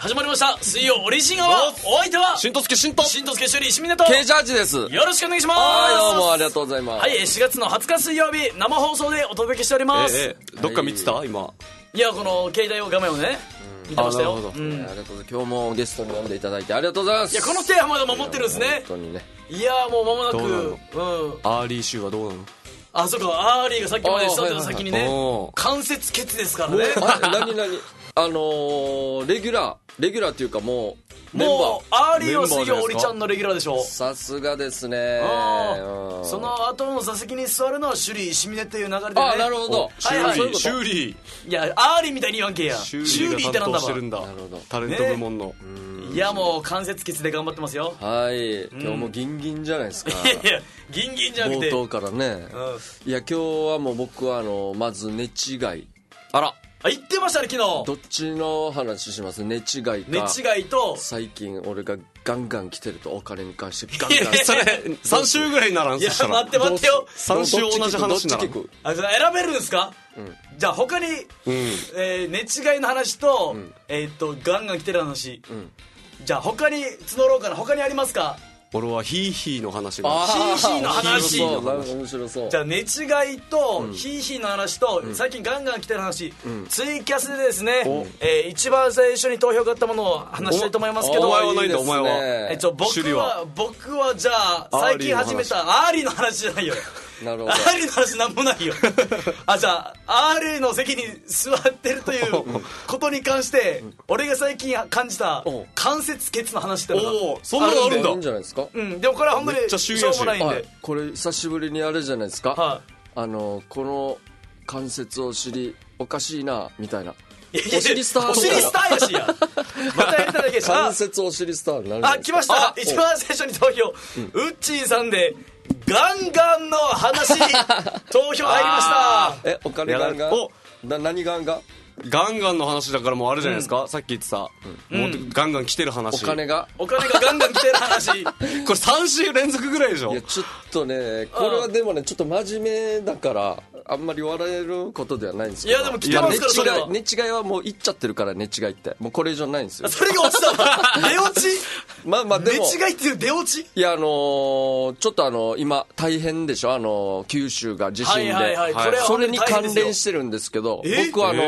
始まりました水曜オリジンアワー。お相手はしんとすけしんとしんとすけしゅり石峰と Kジャージです。 よろしくお願いします。 はい、どうもありがとうございます。 はい、4月の20日水曜日生放送でお届けしております。 どっか見てた、今。 いや、この携帯画面をね、見てましたよ。 ありがとうございます。今日もゲストに呼んでいただいてありがとうございます。 いや、この手はまだ守ってるんですね。 本当にね。 いや、もう間もなくどうなのアーリーシューはどうなの？ あ、そうか、アーリーがさっきまでしたって先にね、関節ケツですからね。 何レギュラーっていうかもうアーリーは水曜オリちゃんのレギュラーでしょ。 さすがですね。 その後の座席に座るのはシュリー石峰っていう流れでね。 あ、なるほど。 シュリー。 いや、アーリーみたいに言わんけや。 シュリーってなんだわ。なるほど。タレント部門の。 いや、もう関節ケツで頑張ってますよ。 はい、今日もギンギンじゃないですか。 いや、ギンギンじゃなくて冒頭からね。いや、今日はもう僕はまず寝違い。 あら、言ってましたね、昨日。 どっちの話します？寝違いか、 寝違いと最近俺がガンガン来てるとお金に関してガンガンそれ3週ぐらいにならんす。 いや、待ってよ、 3週同じ話にならん。 選べるんですか？じゃあ他に、寝違いの話と、ガンガン来てる話、じゃあ他に募ろうかな。他にありますか？ 俺はヒーヒーの話が。 ヒーヒーの話。 面白そう。 じゃあ寝違いとヒーヒーの話と、最近ガンガン来てる話、ツイキャスでですね、一番最初に投票があったものを話したいと思いますけど。 お前はないんだ、お前は。 僕はじゃあ最近始めたアーリーの話じゃないよ。 なるほど。 アーリーの話なんもないよ。じゃあアーリーの席に座ってるということに関して俺が最近感じた関節ケツの話ってのがそんなのあるんだ。いいんじゃないですか。 でもこれは本当にしょうもないんで、 これ久しぶりにあれじゃないですか。この関節を知りおかしいなみたいな。お尻スターやしや。またやりただけし。 関節お尻スターになる。 来ました。一番最初に投票、ウッチーさんでガンガンの話投票入りました。 お金ガンガン。何ガンガン？ガンガンの話だからもうあるじゃないですか。さっき言ってたもうガンガン来てる話。お金がガンガン来てる話。これ 3週連続ぐらいでしょ。いや、ちょっとね、これはでもね、ちょっと真面目だからあんまり笑えることではないんですけど。 いや、でも来てますから。それは寝違いはもう言っちゃってるから。寝違いってもうこれ以上ないんですよ。 それが落ちたの。出落ち。 まあでも寝違いっていう出落ち。 いや、ちょっと今大変でしょ、九州が地震で。それに関連してるんですけど、僕は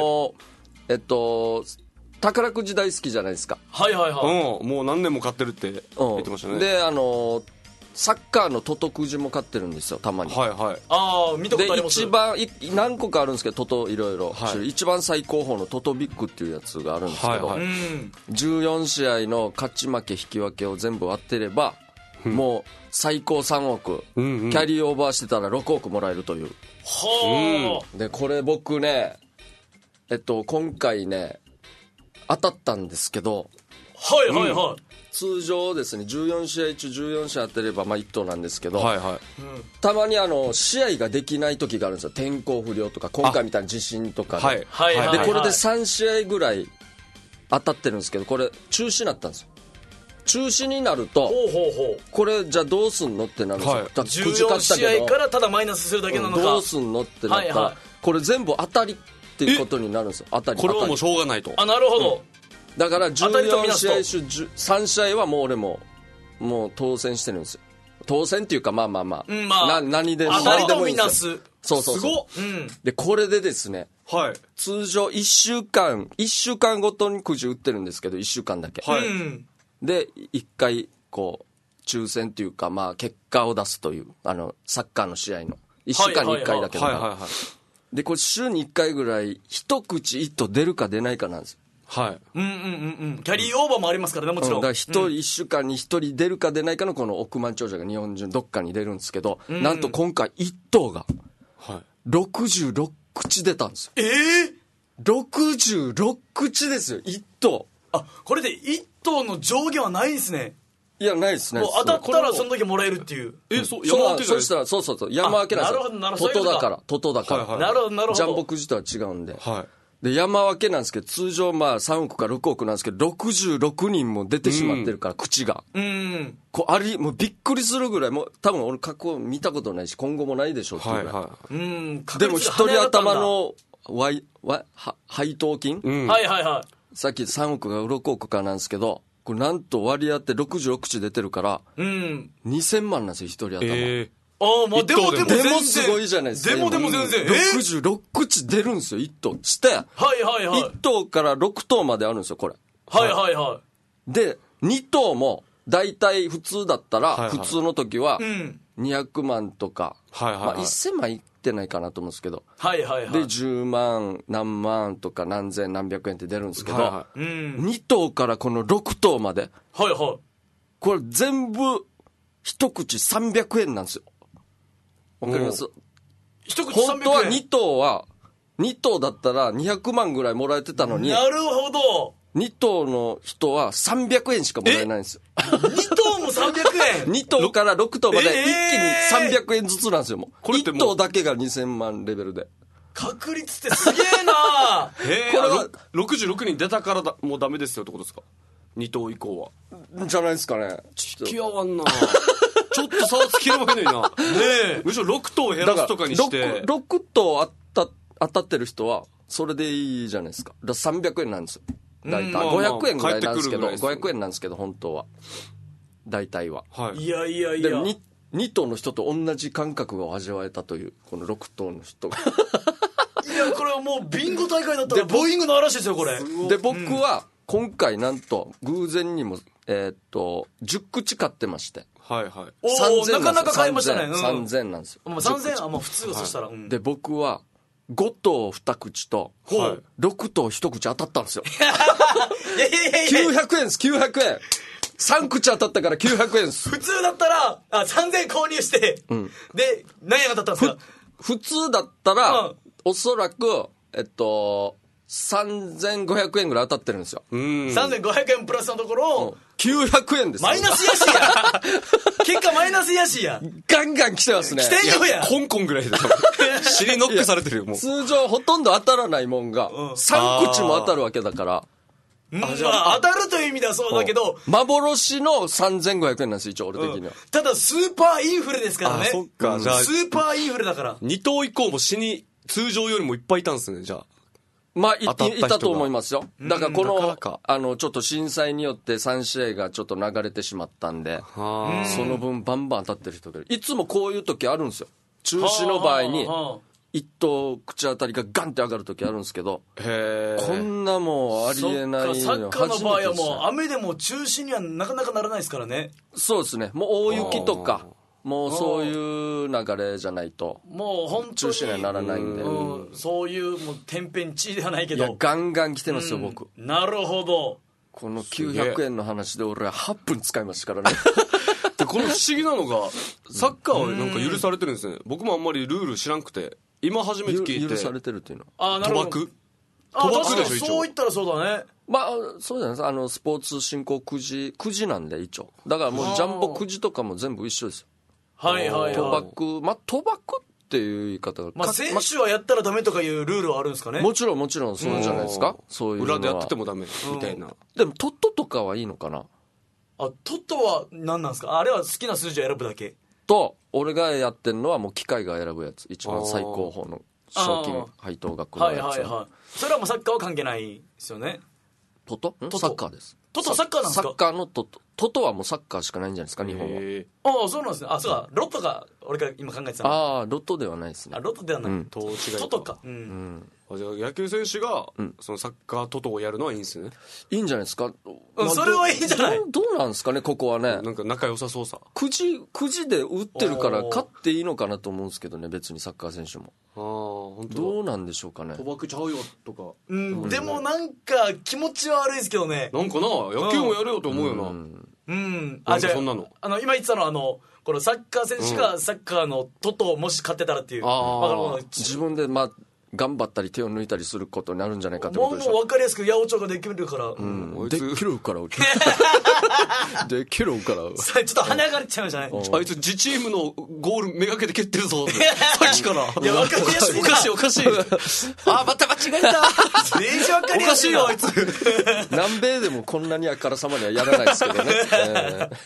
宝くじ大好きじゃないですか。もう何年も買ってるって言ってましたね。でサッカーのトトくじも買ってるんですよ、たまに。 見たことあります。 で一番何個かあるんですけど、トトいろいろ、一番最高峰のトトビッグっていうやつがあるんですけど、14試合の勝ち負け引き分けを全部割ってれば、もう最高3億、キャリーオーバーしてたら6億もらえるという。でこれ僕ね、今回ね当たったんですけど、通常ですね、14試合中14試合当てれば1等なんですけど、たまに試合ができない時があるんですよ。天候不良とか今回みたいな地震とかで、でこれで3試合ぐらい当たってるんですけど、これ中止になったんですよ。中止になるとこれじゃあどうすんのってなるんですよ。 14試合からただマイナスするだけなのか。 どうすんのってなったら、これ全部当たりっていうことになるんですよ。当たり。これはもうしょうがないと。 なるほど。 だから14試合中3試合はもう俺もう当選してるんですよ。当選っていうか何でもいいんですよ。そうすごっ。 でこれでですね、通常1週間ごとにくじ売ってるんですけど、1週間だけで1回こう抽選っていうか結果を出すというサッカーの試合の1週間に1回だけど、でこれ週に1回ぐらい一口一頭出るか出ないかなんですよ。キャリーオーバーもありますからね、もちろん。 だから1週間に1人出るか出ないかのこの億万長者が日本中どっかに出るんですけど、なんと今回1頭が66口出たんですよ。66口ですよ、1頭。 これで1頭の上限はないんですね。 いや、ないですね。 当たったらその時もらえるっていう。 そうしたらそう山分けなんですよ。トトだから。 なるほど。 ジャンボくじとは違うんで。で山分けなんですけど、通常3億か6億なんですけど、66人も出てしまってるから、口がもうびっくりするぐらい、もう多分俺過去見たことないし今後もないでしょうっていうぐらい。でも一人頭の配当金さっき3億が6億かなんですけど、これなんと割り当て66口出てるから、2000万なんですよ、一人頭。 まあでも全然。 でもすごいじゃないですか。 でも全然。 66口出るんですよ、1頭。して、1頭から6頭まであるんですよ、これ。で、2頭も、大体普通だったら、普通の時は、200万とか、まあ1000万いってないかなと思うんですけど、で、10万、何万とか何千何百円って出るんですけど、2頭からこの6頭まで、これ全部、一口300円なんですよ。わかります？ 一口300円。 本当は2頭だったら200万ぐらいもらえてたのに。 なるほど。 2頭の人は300円しかもらえないんですよ。 2頭も300円 ?2 頭から6頭まで一気に300円ずつなんですよ、もう。これって1頭だけが2000万レベルで。 確率ってすげえなこれは66人出たからもうダメですよってことですか？2頭以降は。じゃないですかね。 付き合わんなちょっと差はつけるわけないな。ねえ。むしろ6頭減らすとかにして。 6頭当たってる人は、それでいいじゃないですか。だから300円なんですよ。大体。500円ぐらいなんですけど、500円なんですけど、本当は。大体は。 いや。で、 2頭の人と同じ感覚を味わえたという、この6頭の人が。 いや、これはもうビンゴ大会だったら、ボーイングの嵐ですよ、これ。 で、僕は、今回なんと、偶然にも、10口買ってまして。 なかなか買いましたね。 3000なんですよ。 3000はもう普通はそしたら。 で、僕は、5頭2口と、6頭1口当たったんですよ。900円です、900円。3口当たったから900円です。 普通だったら、3000購入して、で、何円当たったんですか？ 普通だったら、おそらく、3500円ぐらい当たってるんですよ。 3500円プラスのところ、 900円です。 マイナスやしや。結果マイナスやしや。 ガンガン来てますね。 来てんよや。 コンコンぐらいで尻ノックされてるよ、もう。 通常ほとんど当たらないもんが、3口も当たるわけだから。 まあ、当たるという意味ではそうだけど、 幻の3500円なんですよ、一応俺的には。 ただ、スーパーインフレですからね。 そっか、じゃあ。 スーパーインフレだから。 2頭以降も通常よりもいっぱいいたんですね、じゃあ。 まあ、いたと思いますよ。だからこの、ちょっと震災によって3試合がちょっと流れてしまったんで、その分バンバン当たってる人がいる。いつもこういう時あるんですよ。中止の場合に、1頭口当たりがガンって上がる時あるんですけど、こんなもうありえないの。 サッカーの場合はもう雨でも中止にはなかなかならないですからね。 そうですね。もう大雪とか、もうそういう流れじゃないともう本当に中止にはならないんで、 そういうもう天変地異ではないけど、 いやガンガン来てますよ、僕。 なるほど。 この900円の話で俺は8分使いましたからね。 でこの不思議なのがサッカーはなんか許されてるんですね。僕もあんまりルール知らんくて今初めて聞いて。 許されてるっていうのは賭博でしょ。そう言ったらそうだね。 まあそうじゃないですか。スポーツ振興くじなんで一応だからもうジャンボくじとかも全部一緒ですよ。賭博、まあ賭博っていう言い方が、 まあ選手はやったらダメとかいうルールはあるんですかね。 もちろんそうじゃないですか。そういうのは裏でやっててもダメみたいな。 でもトットとかはいいのかな。 トットは何なんですか。あれは好きな数字を選ぶだけと、俺がやってるのはもう機械が選ぶやつ、一番最高峰の賞金配当額のやつ。 それはもうサッカーは関係ないですよね。 トトサッカーです。 トトサッカーなんですか。 サッカーのトトはもうサッカーしかないんじゃないですか、日本は。 そうなんですね。そうか、ロットが俺が今考えてたの。ロットではないですね。 ロットではない。トトか。 じゃあ野球選手がそのサッカートトをやるのはいいんですね。 いいんじゃないですか。 それはいいんじゃない。 どうなんですかね、ここはね。 なんか仲良さそうさ。 くじで打ってるから勝っていいのかなと思うんですけどね、別にサッカー選手も。 本当どうなんでしょうかね。 賭博ちゃうよとか。 でもなんか気持ちは悪いですけどね。 なんかな、野球もやるよと思うよな。 じゃあそんなの今言ってたのはこのサッカー選手がサッカーのトトをもし買ってたらっていう。 自分で頑張ったり手を抜いたりすることになるんじゃないかってことでしょ。 もう分かりやすく八百長ができるから。 できるからできるからちょっと跳ね上がっちゃいましたね。 あいつ自チームのゴールめがけて蹴ってるぞさっきから。 いや分かりやすい。 おかしいまた間違えた。 全然分かりやすい。 おかしいよあいつ。 南米でもこんなにあからさまにはやらないですけどね。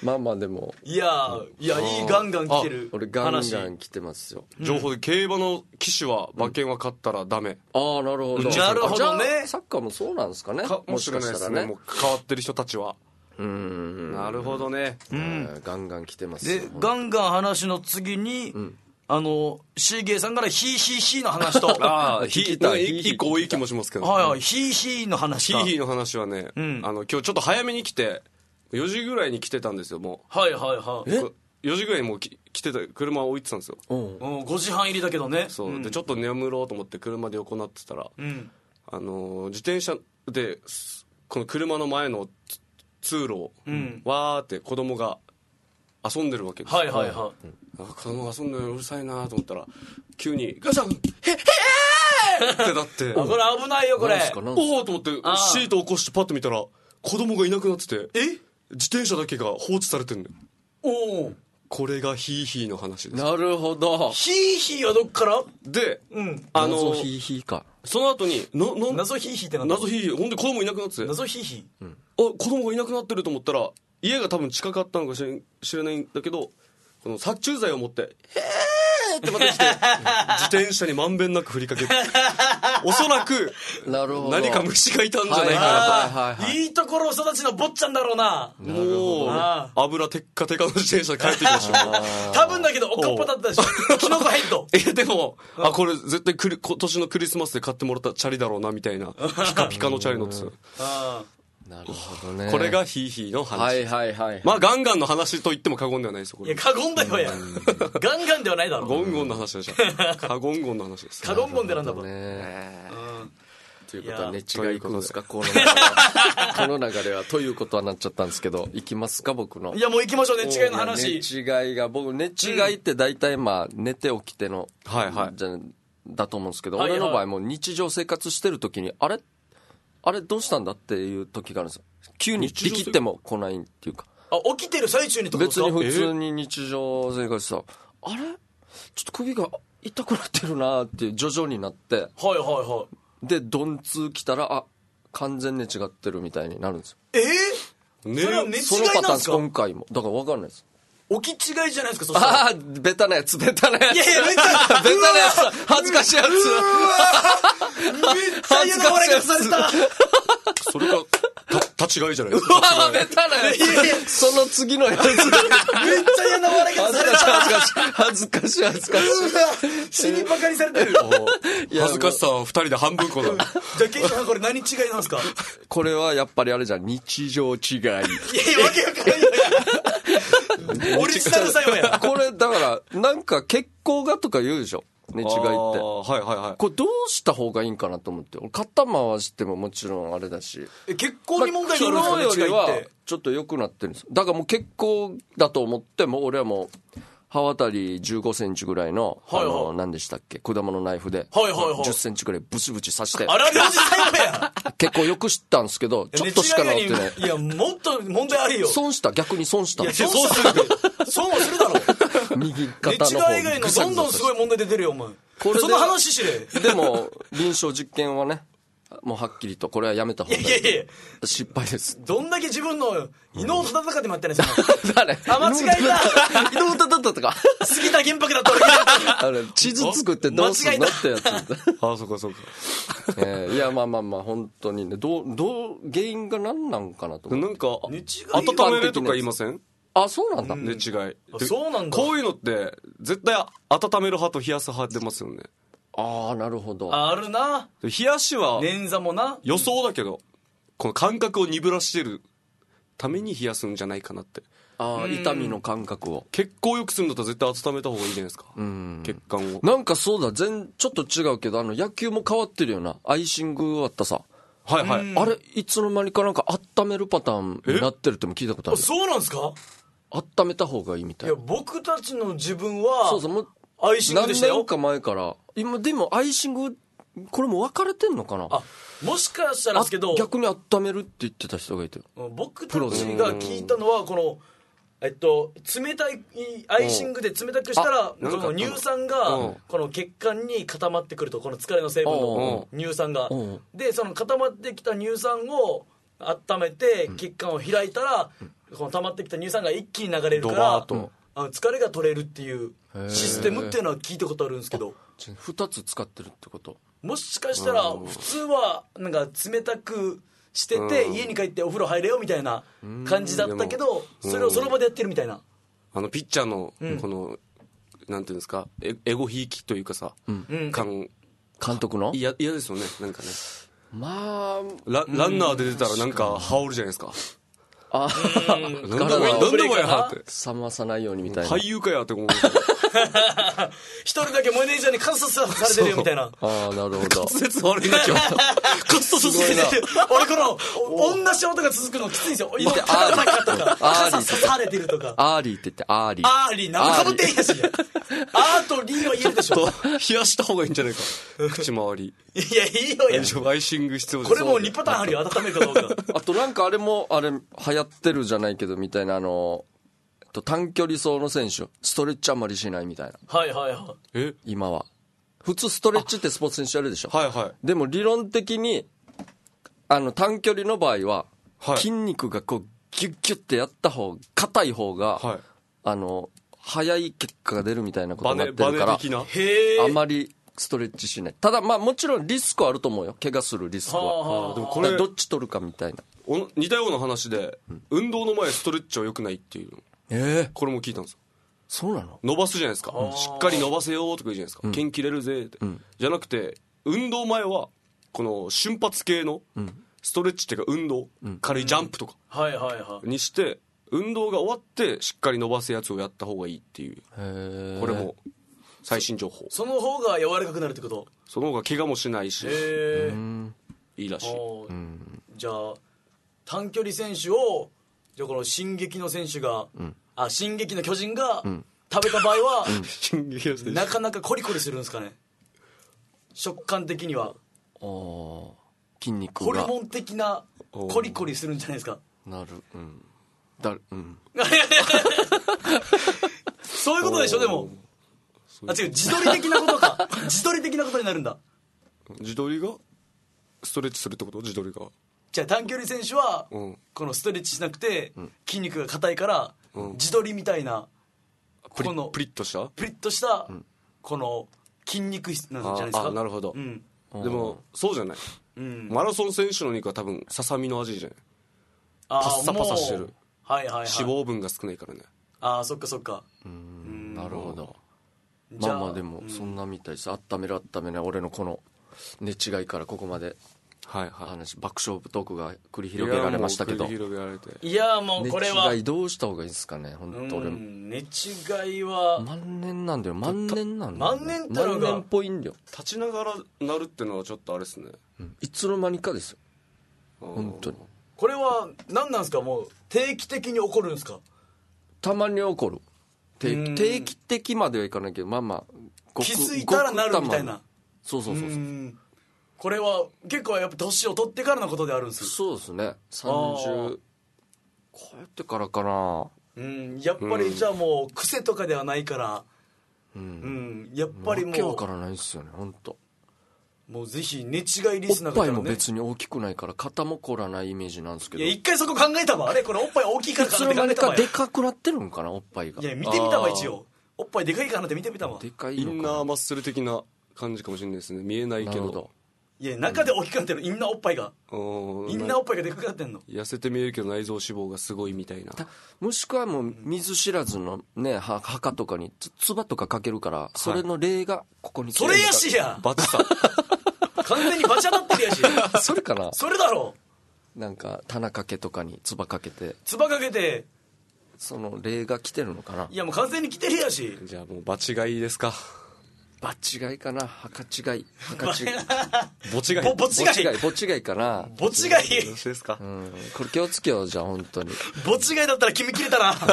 まあまあでもいやいいガンガン来てる俺ガンガ話ン来てますよ。 情報で競馬の騎手は馬券は買ったらダメ、 ああなるほど。 なるほどね。 じゃあサッカーもそうなんですかね。 もしれないですね。もう変わってる人たちは。 なるほどね、 ガンガン来てますでガンガン話の次に、シーゲーさんからヒーヒーヒーの話と聞きたい。一個多い気もしますけど、 はいはい、ヒーヒーの話か。 ヒーヒーの話はね、今日ちょっと早めに来て4時ぐらいに来てたんですよ。もうはいはいはい。 4時ぐらいにもう来てた車を置いてたんですよ。 5時半入りだけどね。 そう、でちょっと眠ろうと思って車で横なってたら、自転車でこの車の前の通路を、わーって子供が遊んでるわけですよ。 はいはいはい。 子供が遊んでるのうるさいなと思ったら急にガシャンへってなってこれ危ないよこれ。 おおと思ってシートを起こしてパッと見たら子供がいなくなってて、自転車だけが放置されてるんだよ。 おお、 これがヒーヒーの話です。 なるほど。 ヒーヒーはどっからで、 謎ヒーヒーか。 その後に謎ヒーヒーってなんだ。 謎ヒーヒー、ほんで子供いなくなってて、 謎ヒーヒー、 子供がいなくなってると思ったら家が多分近かったのかしれないんだけど、この殺虫剤を持ってへーってまた来て自転車にまんべんなく振りかけておそらく何か虫がいたんじゃないかなと。 いいところ育ちの坊ちゃんだろうな。 もう油テッカテカの自転車で帰ってきたでしょ多分だけどおかっぱだったでしょキノコヘッド。 でもこれ絶対今年のクリスマスで買ってもらったチャリだろうなみたいなピカピカのチャリ乗ってた。 なるほどね。 これがヒーヒーの話。 はいはいはい。 まあガンガンの話と言っても過言ではないですよこれ。 いや過言だよや。ガンガンではないだろ。 ゴンゴンの話でしょ。カゴンゴンの話です。 カゴンゴンでなんだもん。 ということはね違いくんですかこの流れはということはなっちゃったんですけど、行きますか僕の。 いやもう行きましょう。ね違いの話。 ね違いが僕ね違いって大体まあ寝て起きてのだと思うんですけど、俺の場合も日常生活してる時にあれどうしたんだっていう時があるんですよ。急に力っても来ないっていうか。 起きてる最中にってことですか。 別に普通に日常生活さ、あれちょっと首が痛くなってるなっていう徐々になって、 はいはいはい。 で鈍痛来たら完全に違ってるみたいになるんですよ。 それは寝違いなんですか。 そのパターン今回もだから分かんないです。 起き違いじゃないですか。そしたらベタなやつ。いやいやベタなやつ恥ずかしいやつ。 めっちゃ嫌な笑い方された。 それが立ち違いじゃないですか。 ベタなやつ。その次のやつ。めっちゃ嫌な笑い方された。 恥ずかしい。 死にバカにされてる。 恥ずかしさは2人で半分こだ。 じゃあケイさんこれ何違いなんですか。 これはやっぱりあれじゃん、日常違い。いやわけわかんないよや。オリジナルさよや。 これだからなんか血行がとか言うでしょ、寝違いって。 はいはいはい。 これどうした方がいいんかなと思って。俺肩回してももちろんあれだし、 血行に問題があるんですか。 昨日よりはちょっと良くなってるんですよ。だからもう血行だと思っても俺はもう刃渡り15センチぐらいの、何でしたっけ、果物ナイフで、10センチぐらいブチブチ刺して。 あれおじさんや。 結構よく知ったんですけど、ちょっとしか治ってない。 いや、もっと問題あるよ。 逆に損した。 いや、損はするだろ。 右肩の方。 寝違い以外のどんどんすごい問題出てるよ、お前。その話しれ。 でも、臨床実験はね、もうはっきりとこれはやめた方がいい。 いやいや失敗です。 どんだけ自分の伊能忠敬でもやってないですか。 誰？ 間違えた。 伊能忠敬とか杉田玄白だった俺。 あれ地図作ってどうすんのってやつ。 そうか。 いやまあ本当にね、どう原因が何なんかなと思って。 なんか温めるとか言いません？ そうなんだ。 寝違い。 そうなんだ。 こういうのって絶対温める派と冷やす派出ますよね。 なるほど。 あるな。 冷やしは捻挫もな予想だけど、この感覚を鈍らしてるために冷やすんじゃないかなって。 痛みの感覚を。 血行を良くするんだったら絶対温めた方がいいじゃないですか。血管を。 なんかそうだ、ちょっと違うけど、野球も変わってるよな。アイシングあったさ。 はいはい。 あれいつの間にかなんか温めるパターンになってるっても聞いたことある。 そうなんですか。 温めた方がいいみたいな。 いや僕たちの自分はもうアイシングでしたよ。 何年か前から今。でもアイシングこれも分かれてんのかな。 もしかしたらですけど、 逆に温めるって言ってた人がいて、 僕たちが聞いたのはこの冷たいアイシングで冷たくしたらこの乳酸がこの血管に固まってくると、この疲れの成分の乳酸がで、その固まってきた乳酸を温めて血管を開いたら、この溜まってきた乳酸が一気に流れるかドバらーッと疲れが取れるっていうシステムっていうのは聞いたことあるんですけど、 2つ使ってるってこと？ もしかしたら普通はなんか冷たくしてて家に帰ってお風呂入れよみたいな感じだったけど、それをその場でやってるみたいな。 ピッチャーのこの、なんていうんですか、エゴひいきというかさ、 監督の嫌ですよね、なんかね。 まあランナーで出たらなんか羽織るじゃないですか。 あなんでお前やって冷まさないようにみたいな。 俳優かやって思う。 一人だけマネージャーに観察されてるよみたいな。 ああ、なるほど。 滑舌悪いな今日。カットすごいな。 俺この同じ音が続くのきついんですよ。今カタカタとか傘刺されてるとか。 アーリーって言ってアーリー。 アーリーなんかぶってんやし。アーとリーは言えるでしょ。 冷やした方がいいんじゃないか。口周り。 いやいいよや。 アイシング必要です。 これもう2パターンあるよ。温めるかどうか。 あとなんかあれ流行ってるじゃないけどみたいな短距離走の選手ストレッチあんまりしないみたいな。 はいはいはい。 今は普通ストレッチってスポーツ選手やるでしょ。 はいはい。 でも理論的に短距離の場合は、 はい、 筋肉がこうギュッギュッてやった方硬い方が、 はい、 早い結果が出るみたいなことになってるから、あまりストレッチしない。ただまあもちろんリスクはあると思うよ。怪我するリスクは。 でもこれどっち取るかみたいな。 似たような話で、運動の前ストレッチは良くないっていうの。これも聞いたんですよ。 そうなの？ 伸ばすじゃないですか。しっかり伸ばせよとか言うじゃないですか。腱切れるぜって、じゃなくて運動前はこの瞬発系のストレッチっていうか運動、軽いジャンプとかにして運動が終わってしっかり伸ばすやつをやった方がいいっていう。これも最新情報。 その方が柔らかくなるってこと？ その方が怪我もしないしいいらしい。 じゃあ短距離選手をじゃあこの進撃の選手が、進撃の巨人が食べた場合は、なかなかコリコリするんですかね。食感的には筋肉がホルモン的なコリコリするんじゃないですか。 なる。 そういうことでしょ。でも違う、自撮り的なことか。自撮り的なことになるんだ。 自撮りがストレッチするってこと？自撮りがじゃあ短距離選手は、このストレッチしなくて、筋肉が硬いから、自撮りみたいなプリッとしたこの筋肉質なんじゃないですか。 なるほど、でもそうじゃない、マラソン選手の肉は多分ささみの味じゃない。パッサパサしてる、脂肪分が少ないからね。 そっかそっか。 なるほど。まあまあでもそんなみたいです。温めない俺のこの寝違いからここまで話、爆笑トークが繰り広げられましたけど、 いやもうこれは寝違いどうした方がいいですかね。本当俺寝違いは万年なんだよ。万年っぽいんだよ。 立ちながらなるってのはちょっとあれですね、 いつの間にかですよ本当に。 これは何なんですか。もう定期的に起こるんですか。 たまに起こる。定期的まではいかないけど、まあまあ気づいたらなるみたいな。 そうこれは結構やっぱ年を取ってからのことであるんです。 そうですね。30こうやってからかな。 やっぱりじゃあもう癖とかではないから、やっぱりもうわけわからないですよね本当。 もうぜひ寝違いリスナーからね。 おっぱいも別に大きくないから肩も凝らないイメージなんですけど。 いや一回そこ考えたわ。あれこれおっぱい大きいからかなって考えたわ。 でかくなってるんかなおっぱいが。 いや見てみたわ一応。おっぱいでかいかなって見てみたわ。 でかいのかな。 インナーマッスル的な感じかもしれないですね。見えないけど。 いや中で大きくなってる。インナーおっぱいがインナーおっぱいがでかくなってんの。 痩せて見えるけど内臓脂肪がすごいみたいな。 もしくはもう見ず知らずのね墓とかにつばとかかけるから、それの霊がここに。 それやしやバチさ完全にバチ当たってるやしそれかな。 それだろう。なんか棚掛けとかにつばかけてその霊が来てるのかな。 いやもう完全に来てるやし。 じゃあもう場違いですか。 場違いかな。墓違い墓違い墓違い墓違いかな。 墓違いよろしいですか。 これ気をつけよう。じゃあ本当に墓違いだったら君切れたな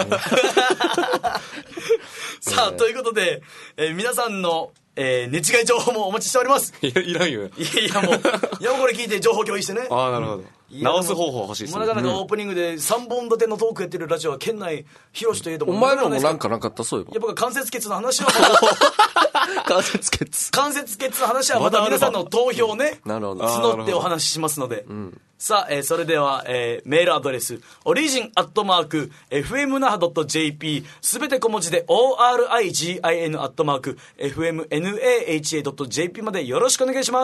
さあということで、皆さんの寝違い情報もお待ちしております。 いらんよ。 いやもうこれ聞いて情報共有してね。 なるほど。 直す方法欲しいですね。 なかなかオープニングで3本立てのトークやってるラジオは県内広しといえども、 お前らもなんかなかった？そういえば。 いや僕は関節血の話は関節血の話はまた皆さんの投票をねなるほど募ってお話ししますので、さあ、それでは、メールアドレスorigin@fmnaha.jp すべて小文字で origin@fmnaha.jp までよろしくお願いします。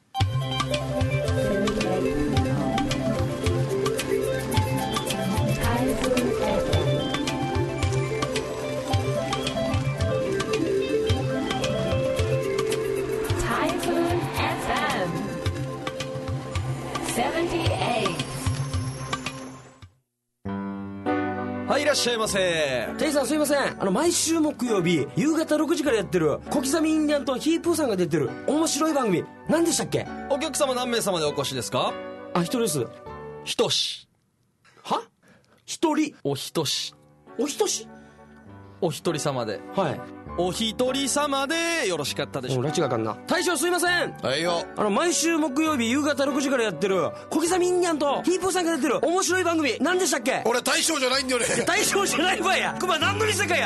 はい、いらっしゃいませ。 テイさんすいません、毎週木曜日夕方6時からやってる小刻みインディアンとヒープーさんが出てる面白い番組何でしたっけ？ お客様何名様でお越しですか？ 一人です。 ひとし。 は？一人？ おひとし。 おひとし？ お一人様で。 はい。 お一人様でよろしかったでしょうか？ 拉致があかんな。大将すいません。 はいよ。 毎週木曜日夕方6時からやってる小刻みインディアンとヒープーさんが出てる面白い番組何でしたっけ？ 俺大将じゃないんだよね。 大将じゃないわや。クマ何の店かや。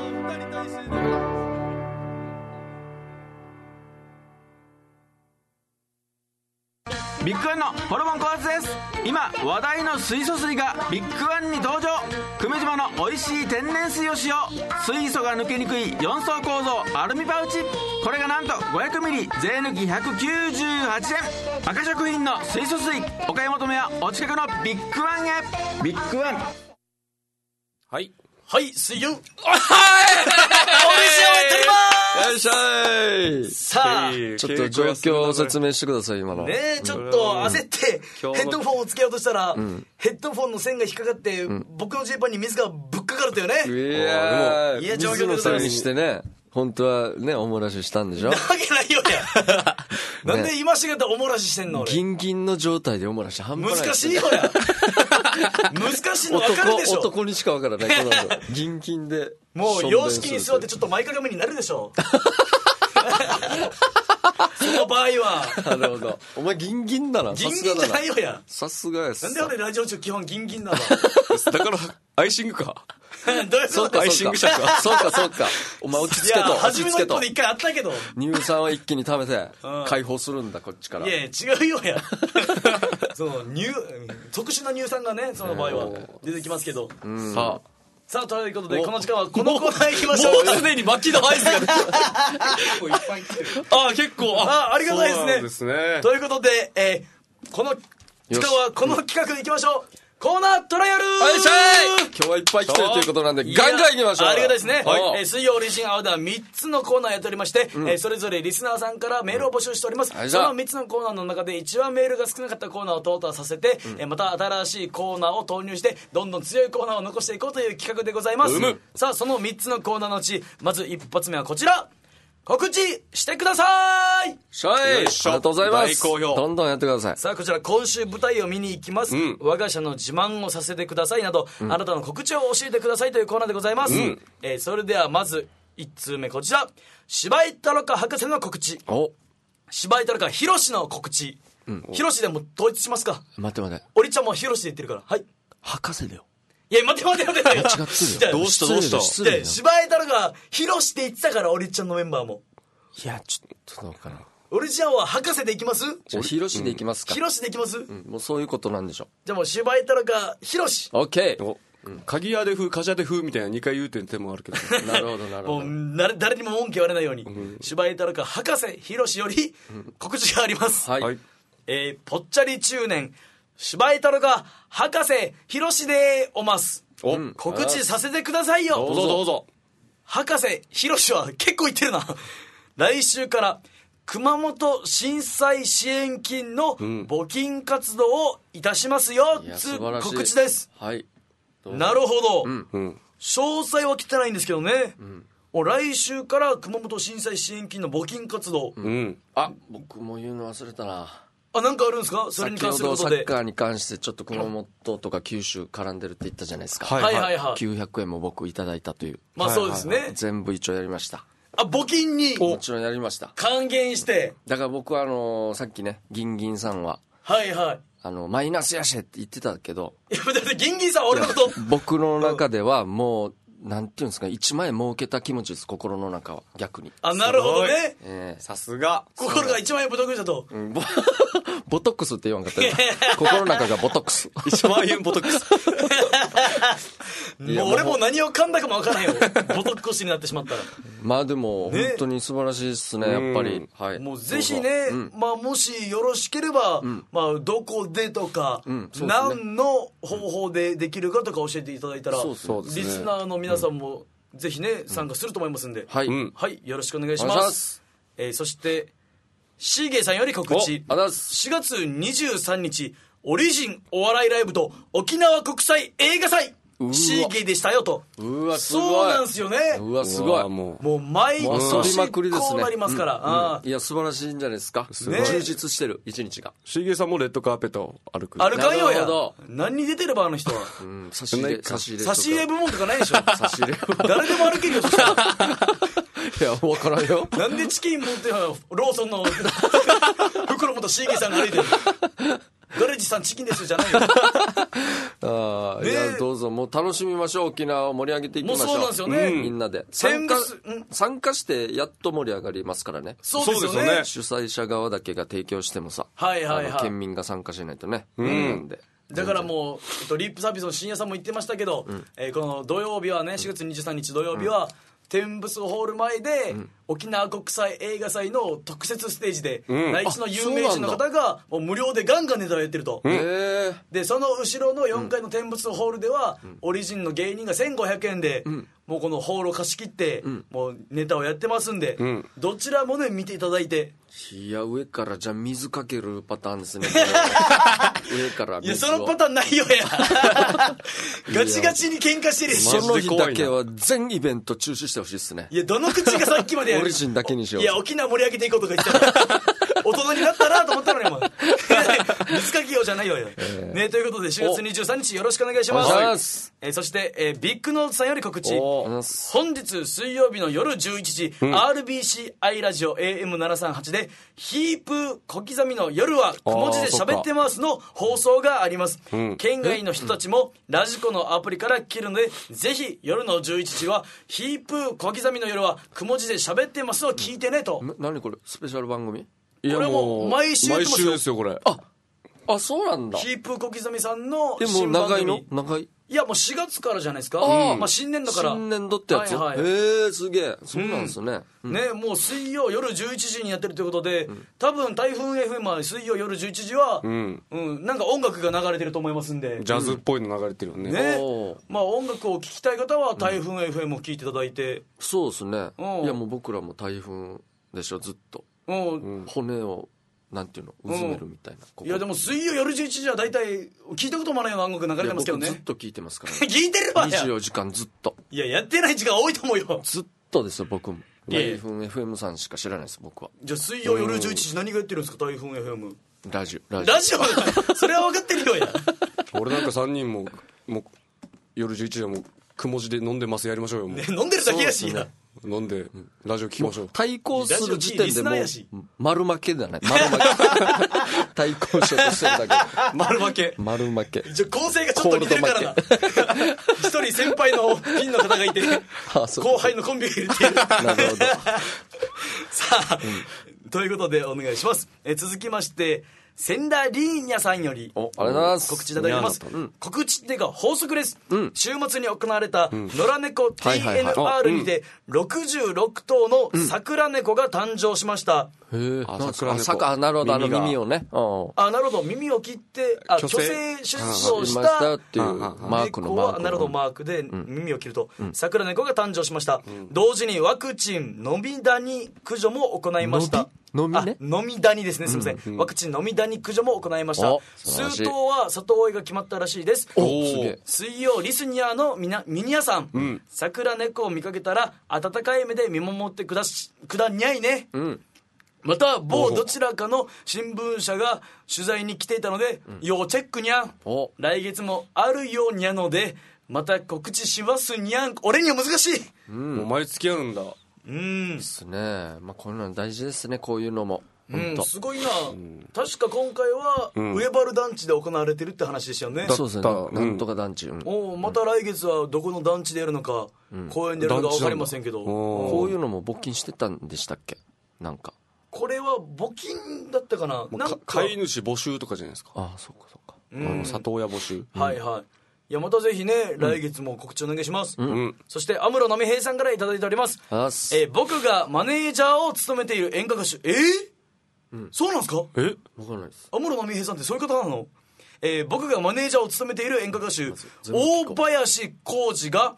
ビッグワンのホルモン考察です。今話題の水素水がビッグワンに登場。久米島の美味しい天然水を使用。水素が抜けにくい4層構造アルミパウチ。これがなんと500ミリ税抜き198円。赤食品の水素水、お買い求めはお近くのビッグワンへ。ビッグワン。 はい水曜よいしょい。 さあちょっと状況を説明してください今のね。ちょっと焦ってヘッドフォンをつけようとしたら、ヘッドフォンの線が引っかかって、僕のジーパンに水がぶっかかるとよね。 いや状況でございます。 水のせいにしてね、本当はねおもらししたんでしょ。 なわけないよや。なんで今しがたおもらししてんの俺。 ギンギンの状態でおもらし半端ない。 難しいよや。難しいの分かるでしょ。 男にしか分からないこのギンギンでもう洋式に座ってちょっと前かがみになるでしょ。その場合はなるほど。お前ギンギンだな。 ギンギンじゃないよや。 さすがやす。 なんで俺ラジオ中基本ギンギンなの。 だからアイシングか。 どういうこと？ アイシングしたか。 そうかお前落ち着けと。 初めの一歩で一回あったけど乳酸は一気に食べて解放するんだこっちから。 いや違うよや。その特殊な乳酸がねその場合は出てきますけど。さあということでこの時間はこのコーナー行きましょう。 もうすでに巻きの合図が出てる。 結構いっぱい来てる。 結構ありがたいですね。 そうですね。 ということで、この時間はこの企画でいきましょう。コーナートライアル。 今日はいっぱい来てるということなんでガンガンいきましょう。 ありがたいですね。水曜オリジンアワーでは3つのコーナーやっておりまして、それぞれリスナーさんからメールを募集しております。その3つのコーナーの中で一番メールが少なかったコーナーを淘汰させて、また新しいコーナーを投入してどんどん強いコーナーを残していこうという企画でございます。さあその3つのコーナーのうちまず一発目はこちら。告知してください。 ありがとうございます。 大好評。 どんどんやってください。 さあこちら今週舞台を見に行きます、我が社の自慢をさせてくださいなど、あなたの告知を教えてくださいというコーナーでございます、それではまず1通目こちら。柴井太郎博士の告知。柴井太郎ひろしの告知。ひろしでも統一しますか。 待っておりちゃんもひろしで言ってるから。はい博士だよ。 いや待って違ってるよ。 どうした柴井太郎がヒロシって言ってたから、オリちゃんのメンバーも。 いやちょっとどうかな。 オリちゃんは博士でいきます？ じゃあヒロシでいきますか。 ヒロシでいきます？ もうそういうことなんでしょ。 じゃあもう柴井太郎がヒロシ。 オッケー。 鍵屋で風カジャで風みたいな2回言うてん手もあるけど。 なるほどなるほど。 もう誰にも文句言われないように、柴井太郎博士ヒロシより告知があります。 はい。 ぽっちゃり中年柴井太郎が博士ヒロシでおます。告知させてくださいよ。 どうぞどうぞ。 博士ヒロシは結構言ってるな。来週から熊本震災支援金の募金活動をいたしますよ、つ告知です。 はい。 なるほど、詳細は来てないんですけどね、来週から熊本震災支援金の募金活動、 あ、僕も言うの忘れたな。 なんかあるんですか。それに関することで。 先ほどサッカーに関してちょっと熊本とか九州絡んでるって言ったじゃないですか。 はいはいはい。 900円も僕いただいたという。 まあそうですね。 全部一応やりました。 募金にもちろんやりました。 還元して。 だから僕はさっきねギンギンさんははいはいマイナスやしって言ってたけど、 いやだってギンギンさんは俺のこと僕の中ではもうなんていうんですか、1万円儲けた気持ちです、心の中は。逆に。 あ、なるほどね。 さすが。 心が1万円ボトックスだと。 ボトックスって言わんかったよ。心の中がボトックス。 1万円ボトックス。 もう俺も何を噛んだかもわからないよ。ボトックスになってしまったら。 まあでも、本当に素晴らしいですね、やっぱり。はい。 もうぜひね、まあもしよろしければ、まあどこでとか、何の方法でできるかとか教えていただいたら、リスナーの皆さんもぜひね、参加すると思いますんで、はい。よろしくお願いします。そして、シーゲーさんより告知。4月23日、オリジンお笑いライブと沖縄国際映画祭。シーゲーでしたよと。 うわすごい。 そうなんですよね。 うわすごい。 もう毎年こうなりますから。 いや素晴らしいんじゃないですか。充実してる一日が。 シーゲーさんもレッドカーペットを歩く。 歩かんよや。何に出てればあの人は。 差し入れ部門とかないでしょ。 差し入れ。 誰でも歩けるよそしたら。 いや分からんよ。 なんでチキン持ってローソンの袋持ったシーゲーさんが歩いてる。ガレージさんチキンですじゃないよ。 いやどうぞもう楽しみましょう。沖縄を盛り上げていきましょう。 もうそうなんですよね。 みんなで参加してやっと盛り上がりますからね。 そうですよね。 主催者側だけが提供してもさ、県民が参加しないとね。なんでだからもうリップサービスの深夜さんも言ってましたけど、この土曜日はね、4月23日土曜日は天仏ホール前で、沖縄国際映画祭の特設ステージで、内地の有名人の方がもう無料でガンガンネタをやってると。でその後ろの4階の天仏ホールでは、オリジンの芸人が1500円で、もうこのホールを貸し切って、もうネタをやってますんで、どちらもね見ていただいて。 いや上からじゃあ水かけるパターンですね。上から水を。 いやそのパターンないよや。ガチガチに喧嘩してる。 その日だけは全イベント中止してほしいですね。 いやどの口がさっきまでオリジンだけにしよう。 いや沖縄盛り上げていこうとか言ってた大人になったなと思ったのにも水かけようじゃないよね。ということで4月23日よろしくお願いします。そして、ビッグノートさんより告知。本日水曜日の夜11時、RBCI ラジオ AM738 でヒープ小刻みの夜はくも字で喋ってますの放送があります。県外の人たちもラジコのアプリから聞けるので、ぜひ夜の11時はヒープ小刻みの夜はくも字で喋ってますを聞いてねと。 何これスペシャル番組？ いやもう毎週ですよこれ。 あそうなんだ。 ヒープ小刻みさんのでも長いの？長い？いやもう4月からじゃないですか。まあ新年度から。 新年度ってやつ。すげえ。そうなんですね。 ねもう水曜夜11時にやってるということで、多分台風 FM は水曜夜11時はなんか音楽が流れてると思いますんで。 ジャズっぽいの流れてるよね。 まあ音楽を聴きたい方は台風 FM を聴いていただいて。 そうですね。いやもう僕らも台風でしょずっと。骨をなんていうのうずめるみたいな。 いやでも水曜夜11時は大体聞いたこともないような音楽流れてますけどね。 僕ずっと聞いてますからね。 聞いてるわや。 24時間ずっと。 いややってない時間多いと思うよ。 ずっとですよ僕も。台風 FM さんしか知らないです僕は。 じゃあ水曜夜11時何がやってるんですか台風 FM。 ラジオそれは分かってるよや。 俺なんか3人もう夜11時はもうくも字で飲んでますやりましょうよもう。 飲んでるだけやしや。 飲んでラジオ聞きましょう。 対抗する時点でもう丸負けだね。丸負け。対抗しようとしてるだけ。 丸負け。 丸負け。 構成がちょっと似てるからな。一人先輩のピンの方がいて、後輩のコンビがいるっていう。なるほど。さあ、ということでお願いします。続きまして千田リーニャさんより告知いただきます。告知っていうか法則です。週末に行われた野良猫 TNR にて66頭の桜猫が誕生しました。 なるほど耳をね。 なるほど耳を切って虚勢手術をしたっていうマークのマーク。 なるほどマークで耳を切ると桜猫が誕生しました。同時にワクチン飲みダニ駆除も行いました。飲みダニですね、すみません。ワクチン飲みダニ駆除も行いました。数頭は里親が決まったらしいです。水曜リスニアのミニアさん、桜猫を見かけたら温かい目で見守ってくだにゃいね。また某どちらかの新聞社が取材に来ていたので、要チェックにゃん。来月もあるようにゃのでまた告知しますにゃん。俺には難しい。 もう毎月あるんだ。 ですね。まあこういうの大事ですね。こういうのもすごいな、確か今回は上原団地で行われてるって話でしたよね。 そうですね、なんとか団地、 また来月はどこの団地でやるのか、公園でやるのか分かりませんけど、 こういうのも募金してたんでしたっけ。なんかこれは募金だったかな、なんか飼い主募集とかじゃないですか。 ああ、そうかそうか、 里親募集。 はいはい。いやまたぜひね、来月も告知お願いします。そして安室奈美平さんからいただいております。僕がマネージャーを務めている演歌歌手。そうなんですか。 分かんないです。 安室奈美平さんってそういう方なの。僕がマネージャーを務めている演歌歌手大林浩二が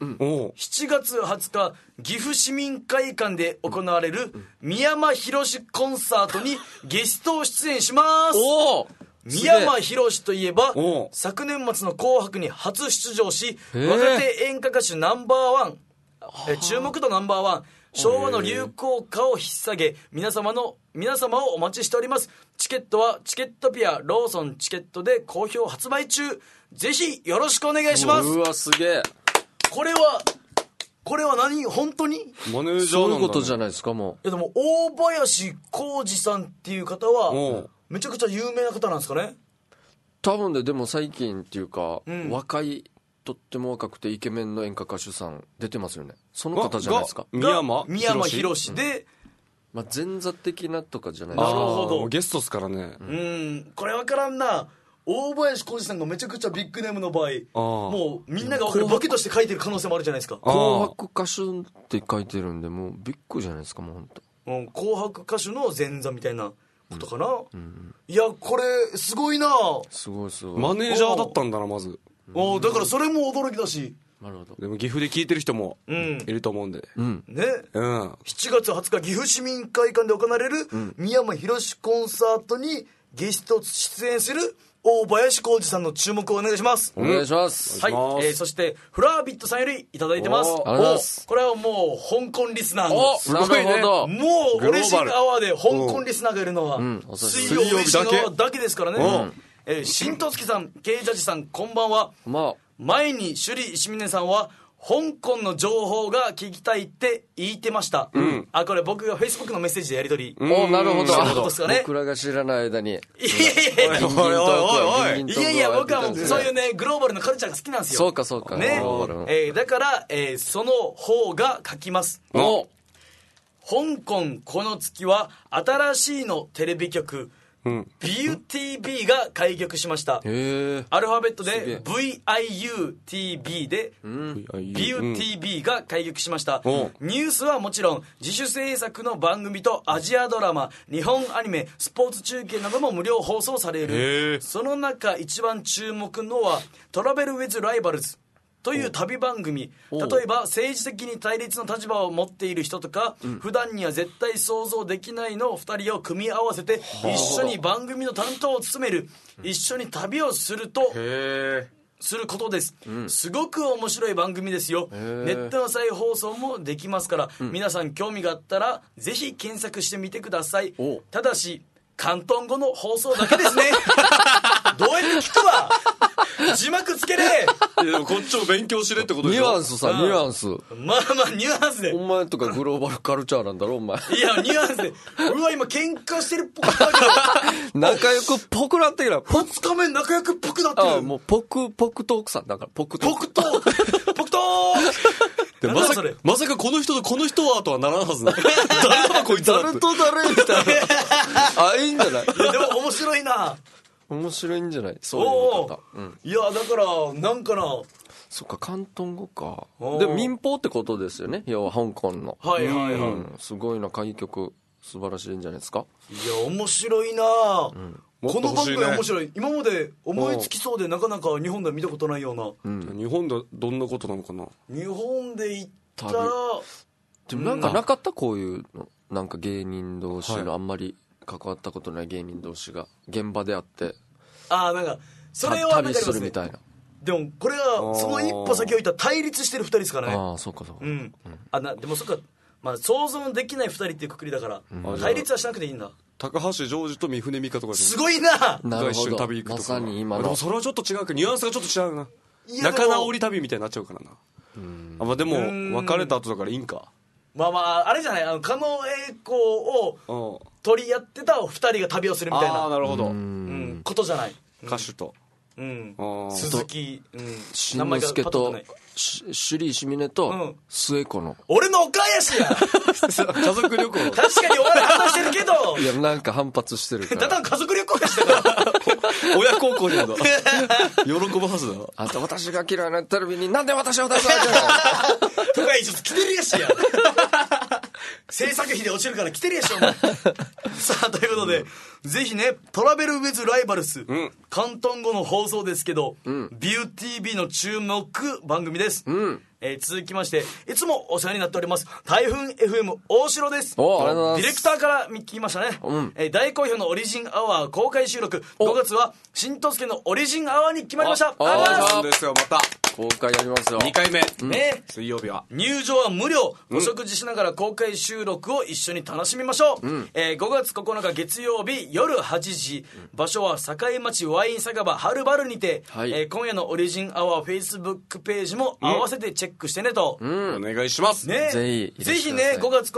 7月20日岐阜市民会館で行われる三山ひろしコンサートにゲスト出演します。三山ひろしといえば昨年末の紅白に初出場し、若手演歌歌手ナンバーワン、注目度ナンバーワン、昭和の流行歌を引っ提げ皆様をお待ちしております。チケットはチケットピアローソンチケットで好評発売中。ぜひよろしくお願いします。 うわ、すげえ。 これは何、本当にマネージャーなんだ、ね、 そういうことじゃないですか。もういやでも大林浩二さんっていう方はめちゃくちゃ有名な方なんですかね。 多分でも最近っていうか、若い、とっても若くてイケメンの演歌歌手さん出てますよね。その方じゃないですか。 三山ひろしで、 前座的なとかじゃないですか。なるほど、 ゲストっすからね。 これ分からんな。大林浩二さんがめちゃくちゃビッグネームの場合、もうみんなが分かるボケとして書いてる可能性もあるじゃないですか。 紅白歌手って書いてるんで、もうビッグじゃないですか。もう本当、 紅白歌手の前座みたいなことかな。いやこれすごいな。 すごいマネージャーだったんだな、まず。 だからそれも驚きだし。 なるほど。 でも岐阜で聞いてる人もいると思うんで、 ね、7月20日岐阜市民会館で行われる三山ひろしコンサートにゲスト出演する大林浩二さんの注目をお願いします。 お願いします。 はい、そしてフラービットさんよりいただいてます。これはもう香港リスナーの、 なるほど、 もう嬉しいアワーで香港リスナーがいるのは水曜日だけですからね。新十月さん、ケイジャジさん、こんばんは。前に首里石峰さんは香港の情報が聞きたいって言ってました。これ僕がフェイスブックのメッセージでやり取り。 なるほど。 ね、 僕らが知らない間に。いや僕はもうそういうねグローバルなカルチャーが好きなんですよ。 そうかね。だから、その方が書きます。香港この月は新しいのテレビ局ビュー TV が開局しました。アルファベットで VIUTV でビュー TV が開局しました。ニュースはもちろん自主制作の番組とアジアドラマ、日本アニメ、スポーツ中継なども無料放送される。その中一番注目のはトラベルウィズライバルズという旅番組。例えば政治的に対立の立場を持っている人とか、普段には絶対想像できないの2人を組み合わせて一緒に番組の担当を務める、一緒に旅をすることです。すごく面白い番組ですよ。ネットの再放送もできますから、皆さん興味があったらぜひ検索してみてください。ただし広東語の放送だけですね。どうやって聞くわ。字幕つけれ。 いやでもこっちも勉強しれってことでしょ。 ニュアンスさ、ニュアンス。 まあニュアンスで。 お前とかグローバルカルチャーなんだろお前。 いやニュアンスで。うわ今喧嘩してるっぽくなってる。仲良くっぽくなってきた。 2日目仲良くっぽくなってる。 もうポクトークさんだからポクトーク。 ポクトーク。 まさかこの人とこの人はとはならんはずだ。誰だこいつは。 誰と誰みたいな。いいんじゃない。 でも面白いな。 面白いんじゃない。そういう方。 いやだからなんかな。 そっか、広東語か。でも民放ってことですよね、要は香港の。すごいな、開局素晴らしいんじゃないですか。 いや面白いな。この番組面白い。今まで思いつきそうでなかなか日本では見たことないような。 日本ではどんなことなのかな。 日本で行ったらでもなんかなかった、こういうの。なんか芸人同士のあんまり関わったことない芸人同士が現場で会ってなんかそれは旅するみたいな。 でもこれがその一歩先を行ったら対立してる2人ですからね。 そうかそうか。でもそっか、想像できない2人っていうくくりだから、対立はしなくていいんだ。 高橋ジョージと三船美佳とかすごいな。 一緒に旅行くとか。 まさに今の。 でもそれはちょっと違うか、ニュアンスがちょっと違うな。仲直り旅みたいになっちゃうからな。でも別れた後だからいいんか。 あれじゃない、狩野英孝を取りやってた2人が旅をするみたいな、 なるほど。 ことじゃない。 歌手と。 鈴木、 しんのすけとシュリーシミネと末子の、 俺のおかやしや家族旅行。 確かにお笑い話してるけどいやなんか反発してるからだんだん家族旅行やしてたから親孝行にもだ。喜ぶはずだ。 あと私が嫌いなテレビになんで私を出さないとかちょっと来てるやしや制作費で落ちるから来てるやしお前さあということで、ぜひねトラベルウェズライバルス、広東語の放送ですけど、ビュー TV の注目番組です、続きましていつもお世話になっております台風 FM 大城です。ディレクターから聞きましたね、大好評のオリジンアワー公開収録、5月は新とすけのオリジンアワーに決まりました。 そうですよ、また公開やりますよ。 2回目、 ね、 水曜日は入場は無料、お食事しながら公開収録を一緒に楽しみましょう、5月9日月曜日夜8時、場所は境町ワイン酒場はるばるにて、今夜のオリジンアワーフェイスブックページも合わせてチェックしてねと、 お願いします、 ね、 ぜひね5月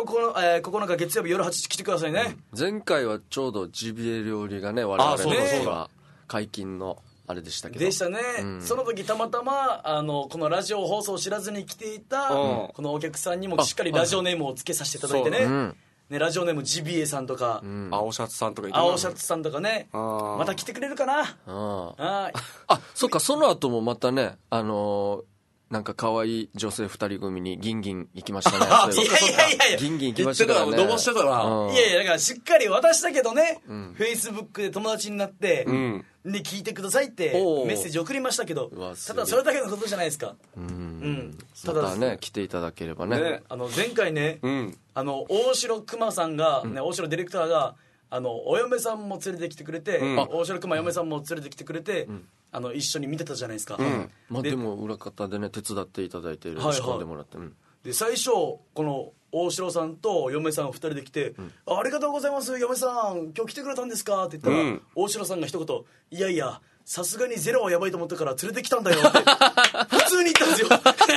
9日月曜日夜8時来てくださいね、 前回はちょうどジビエ料理がね我々のが解禁のあれでしたけどでしたね、その時たまたまこのラジオ放送を知らずに来ていた、このお客さんにもしっかりラジオネームを付けさせていただいてね、ね、ラジオネームジビエさんとか、 青シャツさんとかいて、 青シャツさんとかね、また来てくれるかな。 そっか、その後もまたねなんか可愛い女性2人組にギンギン行きましたね。 いやギンギン行きましたからね。 伸ばしてたら、 いやだからしっかり渡したけどね、フェイスブックで友達になって、で聞いてくださいってメッセージ送りましたけど、ただそれだけのことじゃないですか。 ただね来ていただければね。 前回ね、大城熊さんが、大城ディレクターがお嫁さんも連れてきてくれて、大城熊嫁さんも連れてきてくれて、一緒に見てたじゃないですか、 でも裏方でね手伝っていただいて仕込んでもらって、 で最初この大城さんと嫁さん2人で来て、ありがとうございます嫁さん今日来てくれたんですかって言ったら、大城さんが一言、いやいやさすがにゼロはやばいと思ったから連れてきたんだよって普通に言ったんですよ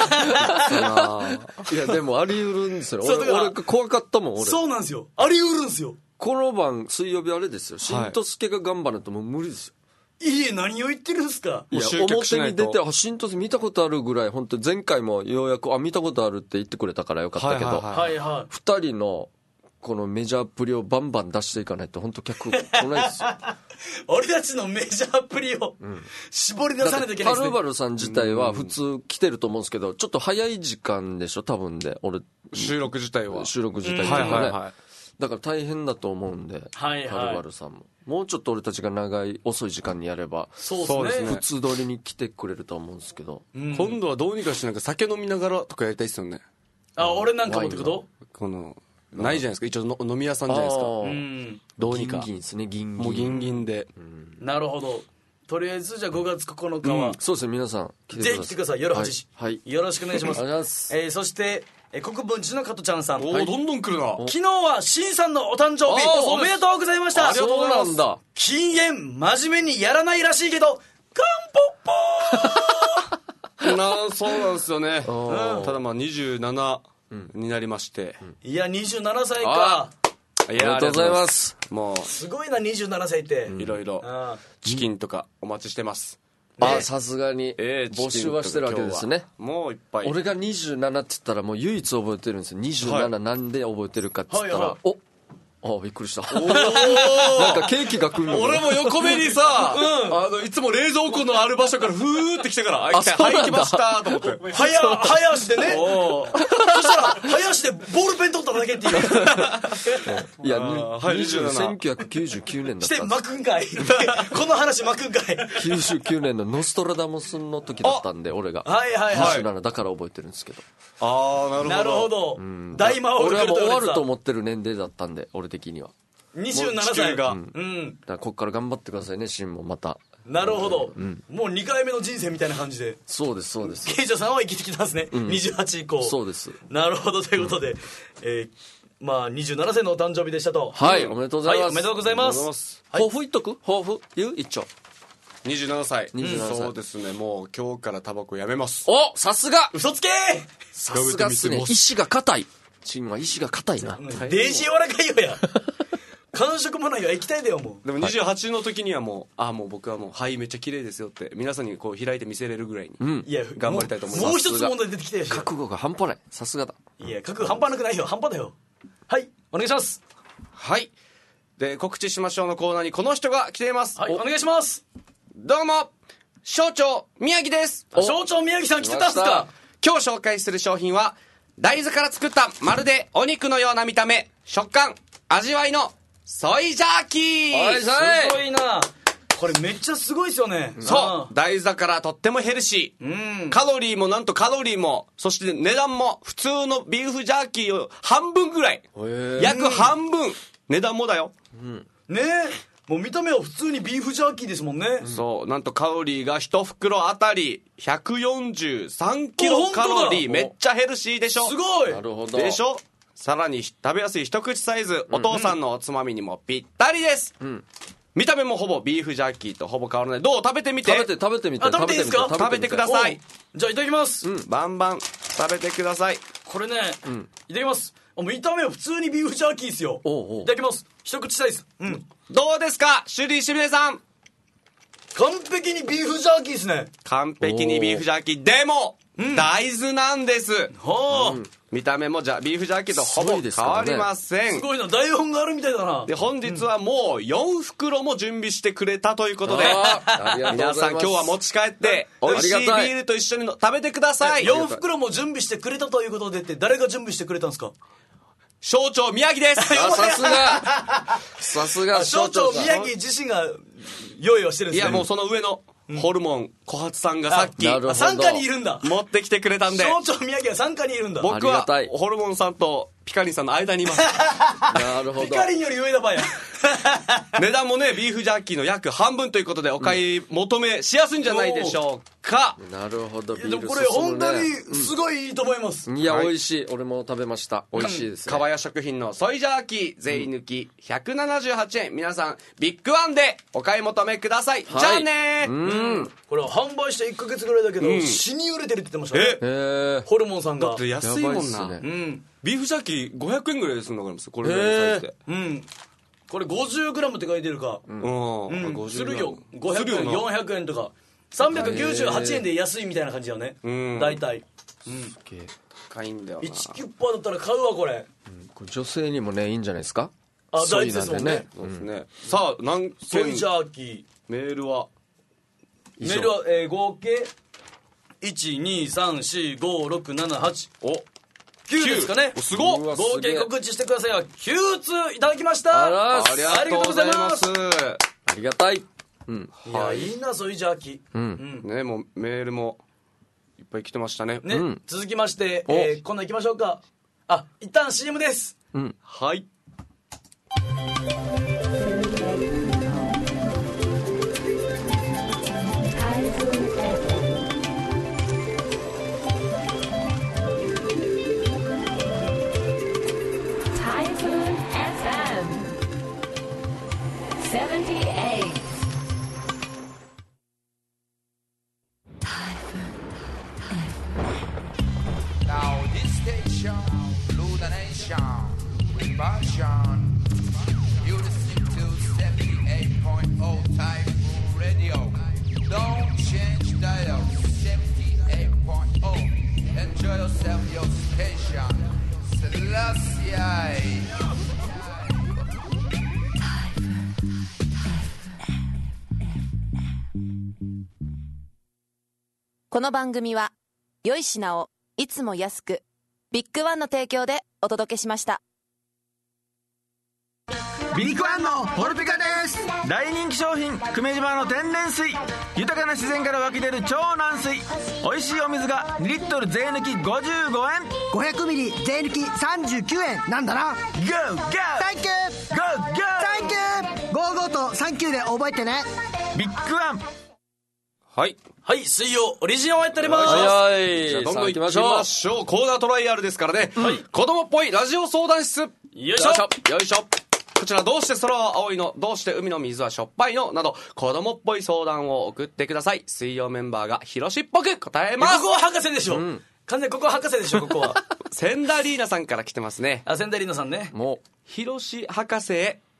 いやでもあり得るんですよ。俺怖かったもん。俺そうなんですよ、あり得るんですよ。 この晩水曜日あれですよ、しんとすけが頑張るともう無理ですよ。 いえ何を言ってるんですか。 いや表に出てしんとす見たことあるぐらい、本当前回もようやく見たことあるって言ってくれたからよかったけど、2人のこのメジャープリをバンバン出していかないと本当客来ないですよ俺たちのメジャープリを絞り出さないといけないですね。 はるばるさん自体は普通来てると思うんですけど、ちょっと早い時間でしょ多分で、俺収録自体はとかね、だから大変だと思うんで、はるばるさんもうちょっと俺たちが遅い時間にやれば、 そうですね、 普通通りに来てくれると思うんですけど、 今度はどうにかしてなんか酒飲みながらとかやりたいですよね。 俺なんかもってこと？ このないじゃないですか、一応飲み屋さんじゃないですか。どうにかギンギンですね、ギンギン、 もうギンギンで、 なるほど。とりあえずじゃあ5月9日は、 そうですね、皆さんぜひ来てください。夜8時、よろしくお願いします。そして国分寺の加トちゃんさん、 どんどん来るな。 昨日はしんさんのお誕生日おめでとうございました。 ありがとうございます。そうなんだ。 禁煙真面目にやらないらしいけどカンポッポーそうなんですよね。ただまあ27になりまして、 いや27歳か。 ありがとうございます。 もうすごいな27歳って。 いろいろチキンとかお待ちしてます。 さすがに募集はしてるわけですね。 もういっぱい。 俺が27って言ったらもう唯一覚えてるんですよ。27なんで覚えてるかって言ったら、びっくりした。なんかケーキが来るの。 俺も横目にさ、いつも冷蔵庫のある場所からふーって来てから、はい、来ましたと思って。 早足でね。そしたら、早足でボールペン取っただけっていう。 いや、1999年だった。 して、巻くんかい。この話巻くんかい。 99年のノストラダムスの時だったんで、俺が。27だから覚えてるんですけど。 なるほど。大魔王俺はもう終わると思ってる年齢だったんで、俺的には。 27歳が。 だからこっから頑張ってくださいね、シンもまた。 なるほど。もう2回目の人生みたいな感じで。 そうです、そうです。 ケイジョさんは生きてきたんですね。28以降。 そうです。 なるほど、ということで、まあ27歳のお誕生日でしたと。 はい、おめでとうございます。 おめでとうございます。 抱負言っとく？抱負言う？一丁。 27歳。そうですね、もう今日からタバコやめます。 さすが！ 嘘つけ！ さすがっすね。意志が固い。チンは意志が固いな。 デージ柔らかいよや。 感触もないよ、液体だよもでも28の時にはもう、もう僕はもう肺めっちゃ綺麗ですよって皆さんにこう開いて見せれるぐらいにう。いや頑張りたいと思います。 もう一つ問題出てきたよ。 覚悟が半端ない。さすがだ。 いや、覚悟半端なくないよ、半端だよ。はい、お願いします。 はい。で、告知しましょうのコーナーにこの人が来ています。 はい、お願いします。 どうも、省庁宮城です。 省庁宮城さん来てたんすか。 今日紹介する商品は、大豆から作ったまるでお肉のような見た目、食感、味わいのソイジャーキー。 すごいな。これめっちゃすごいですよね。 そう、大豆だからとってもヘルシー。カロリーもなんとカロリーも、そして値段も普通のビーフジャーキーを半分ぐらい。約半分。値段もだよ。 ねえ。もう見た目は普通にビーフジャーキーですもんね。 そう、なんとカロリーが1袋あたり143キロカロリー。めっちゃヘルシーでしょ。 すごい。 なるほど。 でしょ。さらに食べやすい一口サイズ、お父さんのおつまみにもぴったりです。見た目もほぼビーフジャーキーとほぼ変わらない。どう？食べてみて。 食べてみて。 食べていいですか？ 食べてください。 じゃあいただきます。 バンバン食べてください。 これね、いただきます。見た目は普通にビーフジャーキーですよ。いただきます。一口サイズ。 どうですか、シュリー・シミネさん。 完璧にビーフジャーキーですね。 完璧にビーフジャーキー。でも、大豆なんです。見た目もビーフジャーキーとほぼ変わりません。 すごいな、台本があるみたいだな。 で、本日はもう4袋も準備してくれたということで、皆さん今日は持ち帰って美味しいビールと一緒に食べてください。 4袋も準備してくれたということでって、誰が準備してくれたんですか？ 省庁宮城です。 さすが省庁宮城自身が用意をしてるんですね。 いや、もうその上のホルモン小発さんがさっき傘下にいるんだ。 持ってきてくれたんで、 省庁宮城は傘下にいるんだ。 僕はホルモンさんとピカリンさんの間にいます。 なるほど。 ピカリンより上だばや。 値段もね、ビーフジャーキーの約半分ということでお買い求めしやすいんじゃないでしょうか。 なるほど。ビールでもこれ本当にすごいいいと思います。 いや、美味しい。俺も食べました。美味しいですね。 かばや食品のソイジャーキー税抜き178円。皆さんビッグワンでお買い求めください。じゃあね。 これは販売して1ヶ月ぐらいだけど死に売れてるって言ってましたね。ホルモンさんが。 だって安いもんな。ビーフジャーキー500円ぐらいでするのがありますよ、これぐらいのサイズで。 これ 50g って書いてるか。するよ。500円、400円とか。398円で安いみたいな感じだよね。大体。 高いんだよな。 1キュッパーだったら買うわ、これ。 女性にもね、いいんじゃないですか。 大事ですもんね。 そうですね。さあ、何件ソイジャーキー。 メールは合計1、2、3、4、5、6、7、8。9ですかね。 すごっ。 合計告知してくださいが9通いただきました。 ありがとうございます。 ありがたい。 いや、いいな、ソイジャーキー。 ね、もうメールもいっぱい来てましたね。 続きまして今度行きましょうか。一旦 CM です。 はい。 この番組は良い品をいつも安くビッグワンの提供でお届けしました。 ビッグワンのホルピカです。大人気商品久米島の天然水、豊かな自然から湧き出る超軟水、美味しいお水が2リットル税抜き55円、 500ミリ税抜き39円なんだな。 ゴーゴーサンキューゴーゴーサンキュー55とサンキューで覚えてね。 ビッグワン。 はい、水曜オリジナルをやっております。 じゃあどんどん行きましょう。コーナートライアルですからね。子供っぽいラジオ相談室。よいしょ。 こちら、どうして空は青いの、どうして海の水はしょっぱいのなど、子供っぽい相談を送ってください。水曜メンバーがヒロシっぽく答えます。 ここは博士でしょ。完全にここは博士でしょ、ここは。 千田リーナさんから来てますね。 千田リーナさんね。 もうヒロシ博士へ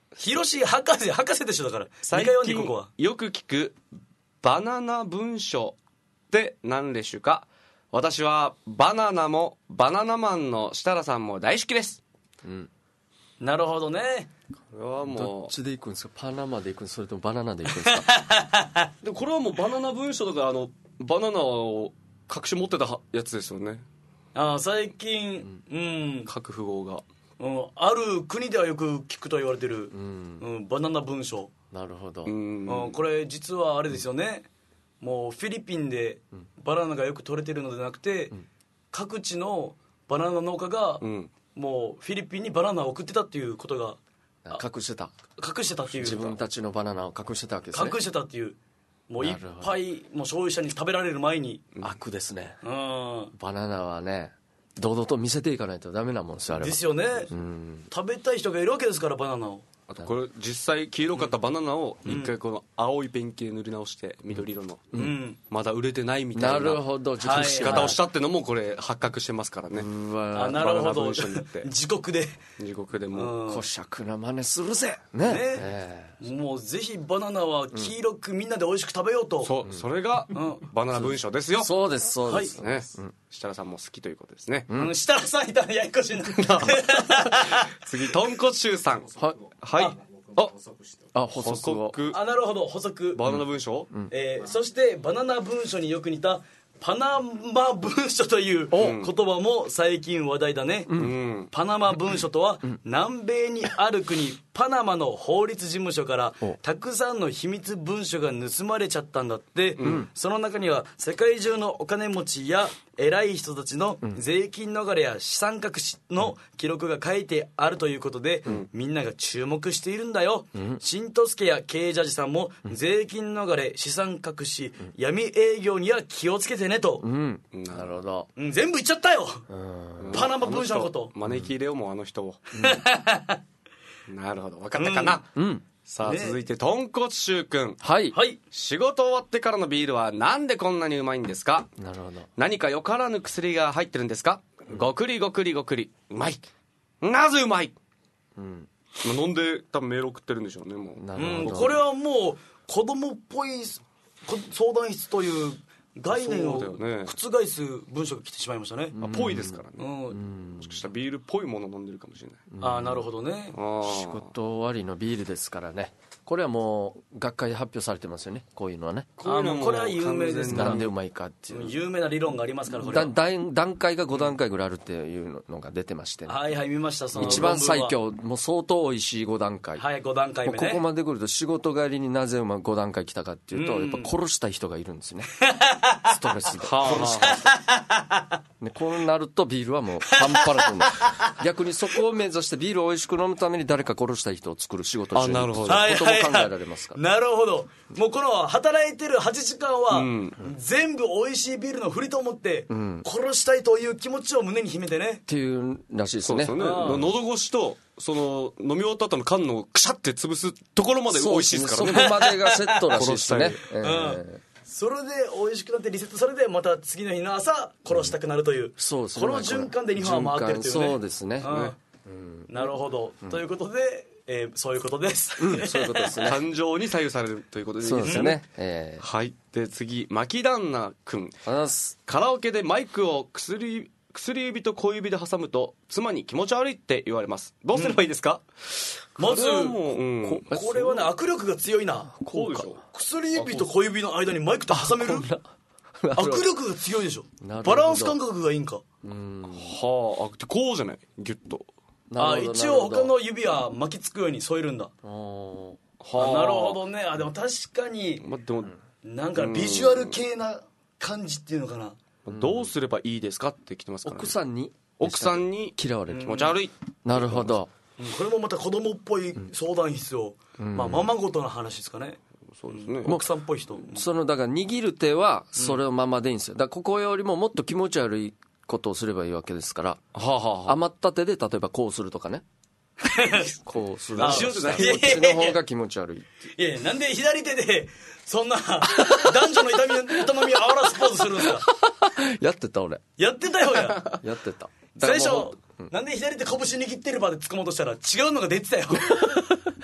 広志博士でしょ。だから最 2回読んでここは近よく聞くバナナ文書って何でしゅか。私はバナナもバナナマンの設楽さんも大好きです。 なるほどね。 これはもうどっちで行くんですか？パナマで行くんですか？それともバナナで行くんですか？ でこれはもうバナナ文書とかバナナを隠し持ってたやつですよね。 最近、 核符号が、 ある国ではよく聞くと言われてる、バナナ文書。 なるほど。 これ実はあれですよね。もうフィリピンでバナナがよく取れてるのではなくて、各地のバナナ農家が、もうフィリピンにバナナを送ってたっていうことが隠してたっていう、 自分たちのバナナを隠してたわけですね。 隠してたっていう、もういっぱいもう消費者に食べられる前に。 悪ですね。 バナナはね堂々と見せていかないとダメなもんですよ、あれは。 ですよね。食べたい人がいるわけですから、バナナを。 あとこれ実際黄色かったバナナを一回この青いペンキで塗り直して緑色の、まだ売れてないみたいな、 なるほど、 仕方をしたってのもこれ発覚してますからね。 なるほど。自国でもうこしゃくな真似するぜね。 もうぜひバナナは黄色くみんなで美味しく食べようと。 それがバナナ文書ですよ。 そうですそうですね。設楽さんも好きということですね。 設楽さんいたらややこしいな。 次豚骨臭さん。はい。 補足。 なるほど、補足。 バナナ文書。 そしてバナナ文書によく似たパナマ文書という言葉も最近話題だね。パナマ文書とは、南米にある国パナマの法律事務所からたくさんの秘密文書が盗まれちゃったんだって。その中には世界中のお金持ちや偉い人たちの税金逃れや資産隠しの記録が書いてあるということで、みんなが注目しているんだよ。新戸助や経営ジャージさんも税金逃れ、資産隠し、闇営業には気をつけてねと。 なるほど。 全部言っちゃったよ、パナマ文書のこと。 招き入れようもあの人を。なるほど、分かったかな。さあ続いて豚骨臭くん。 はい、 仕事終わってからのビールはなんでこんなにうまいんですか？ なるほど。 何かよからぬ薬が入ってるんですか？ごくりごくりごくりうまい。なぜうまい？飲んで多分メール送ってるんでしょうね。もうなるほど。 これはもう子供っぽい相談室という概念を覆す文章が来てしまいましたね。 ぽいですからね。もしかしたらビールっぽいもの飲んでるかもしれない。 なるほどね。 仕事終わりのビールですからね。これはもう学会で発表されてますよね、こういうのはね。 これは有名ですから。 なんでうまいかっていう有名な理論がありますから。これは段階が5段階ぐらいあるっていうのが出てましてね。 見ました。その一番最強、もう相当美味しい5段階。 5段階目ね。 ここまで来ると仕事帰りになぜ5段階来たかっていうと、やっぱ殺したい人がいるんですね。ストレスで殺したい。こうなるとビールはもう半端なくなる。逆にそこを目指してビールを美味しく飲むために誰か殺したい人を作る仕事をしていることも考えられますから。 なるほど。もうこの働いてる8時間は、全部美味しいビールの振りと思って、殺したいという気持ちを胸に秘めてねっていうらしいですね。 喉越しとその飲み終わった後の缶のくしゃって潰すところまで美味しいですからね。 そこまでがセットらしいですね。 それで美味しくなってリセットされて、また次の日の朝殺したくなるという、この循環で日本は回ってるというね。 そうですね。 なるほど。ということで、そういうことです。 そういうことですね。 感情に左右されるということでいいですね。はい。で次、牧旦那くん。カラオケでマイクを薬指と小指で挟むと妻に気持ち悪いって言われます。どうすればいいですか？ まずこれはね、握力が強いな。 こうでしょ。 薬指と小指の間にマイクと挟める？握力が強いでしょ。バランス感覚がいいんか。 こうじゃない？ギュッと。 一応他の指は巻きつくように添えるんだ。なるほどね。でも確かになんかビジュアル系な感じっていうのかな。 どうすればいいですかって来てますからね。 奥さんに嫌われる、気持ち悪い。 なるほど。 これもまた子供っぽい相談必要。ままごとの話ですかね。 そうですね。 奥さんっぽい人。 だから握る手はそれのままでいいんですよ。だからここよりももっと気持ち悪いことをすればいいわけですから、余った手で例えばこうするとかね。こうする。こっちの方が気持ち悪い。 いや、なんで左手でそんな男女の営みをあわらすポーズするんですか？ やってた俺。 やってたよや。 やってた。 最初なんで左手拳握ってる場で突っ込もうとしたら違うのが出てたよ。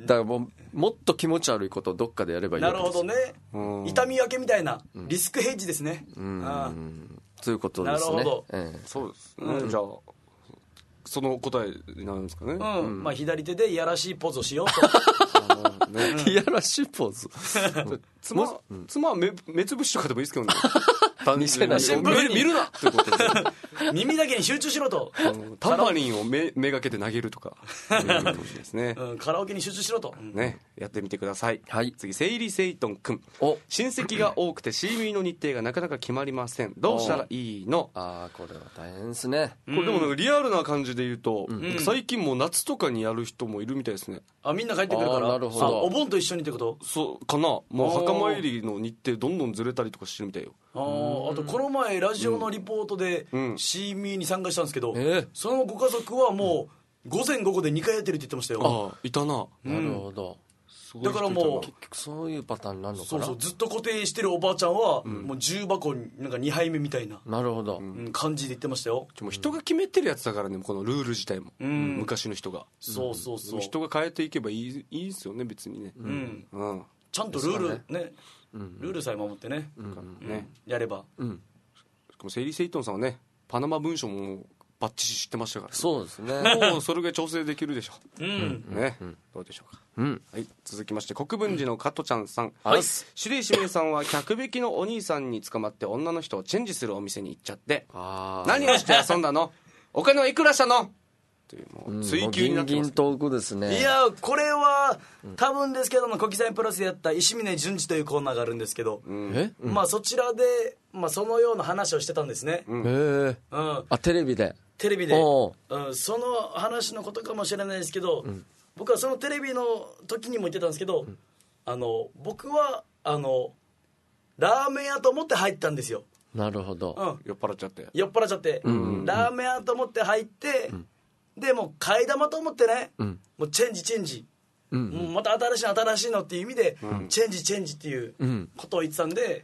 だからもっと気持ち悪いことをどっかでやればいいわけです。 なるほどね。痛み分けみたいなリスクヘッジですね。 ということですね。 なるほど。 そうですね。じゃあその答えになるんですかね。 まあ左手でいやらしいポーズをしようと。 いやらしいポーズ。 妻は目つぶしとかでもいいですけどね。 見せない。 見るなってことで。 耳だけに集中しろと。 タンバリンをめがけて投げるとか。ですね。 カラオケに集中しろと。 ね、やってみてください。 はい。 次、セイリセイトンくん。親戚が多くて C ミーの日程がなかなか決まりません。どうしたらいいの？ ああ、これは大変ですね。 これでもなんかリアルな感じで言うと、最近もう夏とかにやる人もいるみたいですね。 あ、みんな帰ってくるから。 なるほど。 お盆と一緒にってこと？ そうかな。もう墓参りの日程どんどんずれたりとかしてるみたいよ。 あとこの前ラジオのリポートでシーミーに参加したんですけど、そのご家族はもう午前午後で2回やってるって言ってましたよ。 ああ、いたな。 なるほど。 だからもう結局そういうパターンになるのかな。 そうずっと固定してるおばあちゃんはもう重箱なんか2杯目みたいな。 なるほど。 感じで言ってましたよ。 でも人が決めてるやつだからね、このルール自体も昔の人が。 そう人が変えていけばいいですよね、別にね。 ちゃんとルールね、ルールさえ守ってね、やれば。 しかもセイリー・セイトンさんはね、パナマ文書もバッチリ知ってましたから、 そうですね。 もうそれが調整できるでしょう。ね、どうでしょうか。はい、続きまして国分寺の加トちゃんさん。はい、シュレイシメイさんは客引きのお兄さんに捕まって女の人をチェンジするお店に行っちゃって、何をして遊んだの？お金はいくらしたの？というもう追求になってます。 ギンギントークですね。 いやこれは多分ですけども、小刻みプラスでやった石峰淳二というコーナーがあるんですけど、まあそちらでそのような話をしてたんですね。 あ、テレビでその話のことかもしれないですけど、僕はそのテレビの時にも言ってたんですけど、僕はラーメン屋と思って入ったんですよ。 なるほど。 酔っ払っちゃって、 ラーメン屋と思って入って、でもう替え玉と思ってね、もうチェンジ、もうまた新しいのっていう意味で、チェンジっていうことを言ってたんで、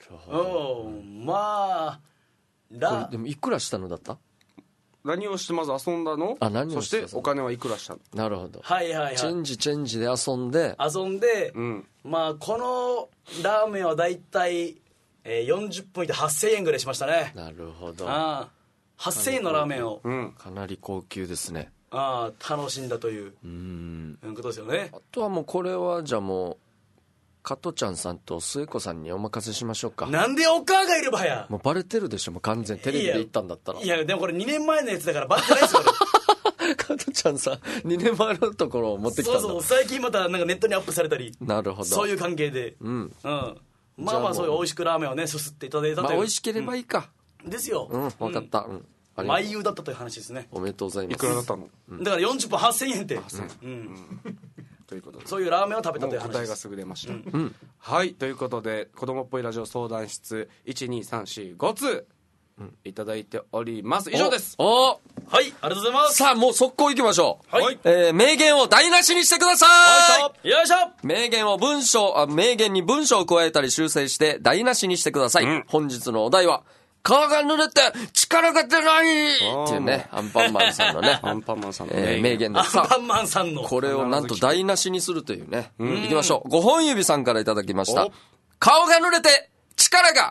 まあでもいくらしたのだった？ 何をしてまず遊んだの？そしてお金はいくらしたの？ なるほど。 チェンジで遊んで、 まあこのラーメンはだいたい40分いて8000円ぐらいしましたね。 なるほど。 8000円のラーメンを、 かなり高級ですね。 楽しんだということですよね。 あとはもうこれはじゃあもう加トちゃんさんと末子さんにお任せしましょうか。 なんでお母がいるばや。 もうバレてるでしょ、もう完全テレビで言ったんだったら。 いやでもこれ2年前のやつだからバレてないですよ加トちゃんさん2年前のところを持ってきたんだ。 そう最近またなんかネットにアップされたり。 なるほど。 そういう関係でまあそういう美味しくラーメンをねすすっていただいたという。 美味しければいいかですよ。 分かった。 毎夕だったという話ですね。 おめでとうございます。 いくらだったの？ だから40分8000円って。 ということで、 そういうラーメンを食べたという話です。 答えがすぐ出ました。はいということで、子供っぽいラジオ相談室 12345 通いただいております。以上です。 はい、ありがとうございます。 さあもう速攻いきましょう。名言を台無しにしてください。 よいしょ。 名言に文章を加えたり修正して台無しにしてください。本日のお題は、顔が濡れて力が出ないっていうね、アンパンマンさんのね、名言です。 アンパンマンさんのこれをなんと台無しにするというね。いきましょう。5本指さんからいただきました。顔が濡れて力が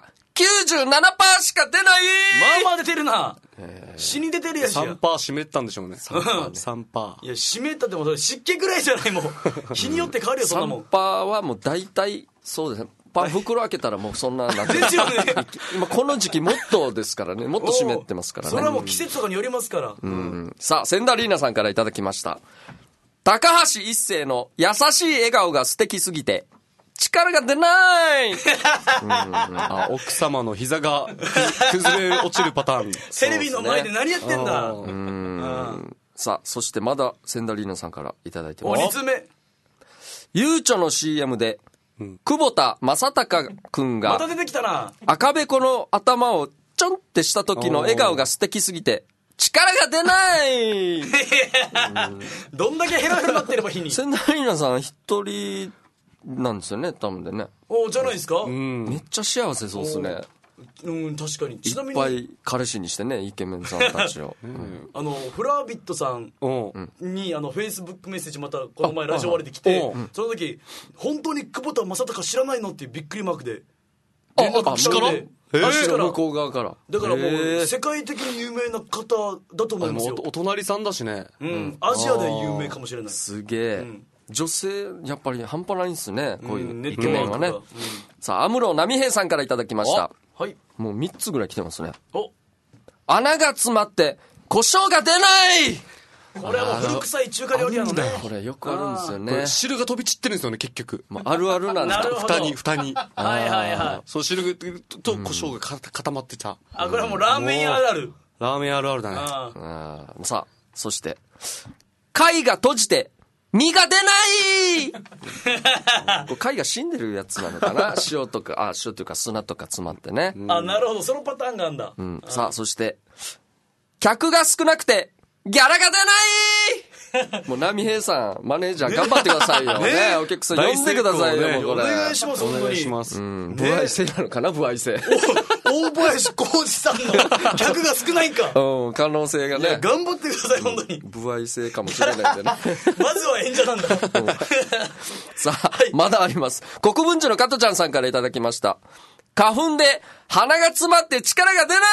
97% しか出ない。 まあ出てるな。死に出てるやしや。 3% 湿ったんでしょうね。3%。 いや湿ったってもう湿気ぐらいじゃないもん。日によって変わるよそんなもん。 3% はもう大体そうですね。袋開けたらもうそんななってですよね。 今この時期もっとですからね。もっと湿ってますからね。 それはもう季節とかによりますから。 さあ千田リーナさんからいただきました。高橋一生の優しい笑顔が素敵すぎて力が出ない奥様の膝が崩れ落ちるパターン。 テレビの前で何やってんだ。 さあそしてまだ千田リーナさんからいただいてます。 2つ目。 ゆうちょの CM で久保田正孝くんがまた出てきたな。 赤べこの頭をちょんってした時の笑顔が素敵すぎて力が出ないどんだけヘラヘラなってればいいに。 千田リーナさん一人なんですよね多分でね。 じゃないですか。 めっちゃ幸せそうですね。 確かに。ちなみにいっぱい彼氏にしてね、イケメンさんたちを。 フラービットさんにフェイスブックメッセージまたこの前ラジオ終わりで来て、その時本当に久保田正孝知らないのっていうびっくりマークで連絡来たんで、 向こう側から。 だからもう世界的に有名な方だと思いますよ。 お隣さんだしね。 アジアで有名かもしれない。 すげえ。女性やっぱり半端ないんですね、こういうイケメンはね。さあ、安室奈美平さんからいただきました。 はい。 もう3つぐらい来てますね。穴が詰まって胡椒が出ない。 これはもう古臭い中華料理屋のね。 これよくあるんですよね。 汁が飛び散ってるんですよね、結局。 あるあるなんですか。 蓋に。 はいはいはい。 そう、汁と胡椒が固まってた。 これはもうラーメン屋あるある。 ラーメンあるあるだね。 さあ、そして貝が閉じて身が出ない貝が死んでるやつなのかな。塩というか砂とか詰まってね。 なるほど、そのパターンがあるんだ。 さあ、そして客が少なくてギャラが出ないもう波平さん、マネージャー頑張ってくださいよ。ね、お客さん呼んでくださいよ。 お願いします、本当に。 お願いします。 不愛性なのかな、不愛性。 大林浩二さんの客が少ないんか。 可能性がね。 頑張ってください、本当に。 不愛性かもしれないんでね。 まずは演者なんだ。 さあ、まだあります。国分寺の加トちゃんさんからいただきました。花粉で鼻が詰まって力が出ない。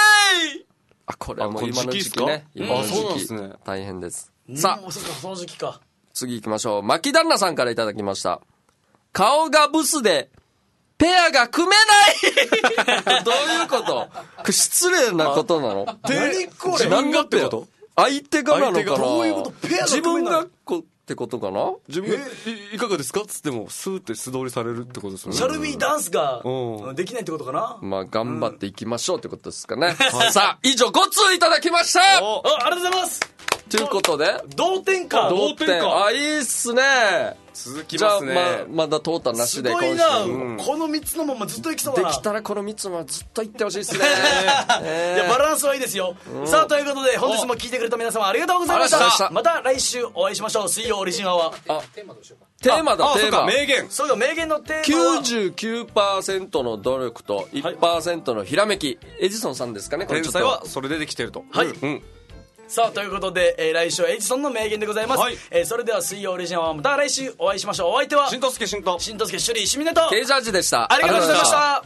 これはもう今の時期ね。今の時期大変です。さあ、 その時期か。 次行きましょう。牧旦那さんからいただきました。顔がブスでペアが組めないどういうこと？失礼なことなの？ 何これ？ 何がってこと？相手がなのかな？ どういうこと？ペアが自組めない。 分がってことかな。 自分がいかがですかっつってもスーって素通りされるってことですよね。 シャルビーダンスができないってことかな。 まあ頑張っていきましょうってことですかね。さあ、以上5通いただきました。 ありがとうございます。 ということで同点か。 同点か。いいっすね。 続きますね。 じゃあまだ淘汰なしで。 すごいな。この3つのままずっといきそうだな。 できたらこの3つのままずっといってほしいですね。 いや、バランスはいいですよ。さあ、ということで本日も聞いてくれた皆様ありがとうございました。また来週お会いしましょう。水曜オリジンアワー。 テーマだ、テーマ。 名言。 そうか、名言のテーマは 99% の努力と 1% のひらめき。エジソンさんですかね、これ。 天才はそれでできてると。 はい。さあ、ということで、来週はエジソンの名言でございます。それでは水曜オリジンアワーまた来週お会いしましょう。お相手はしんとすけしんと。 しんとすけ、シュリー、しみねと。 ケイジャージでした。 ありがとうございました。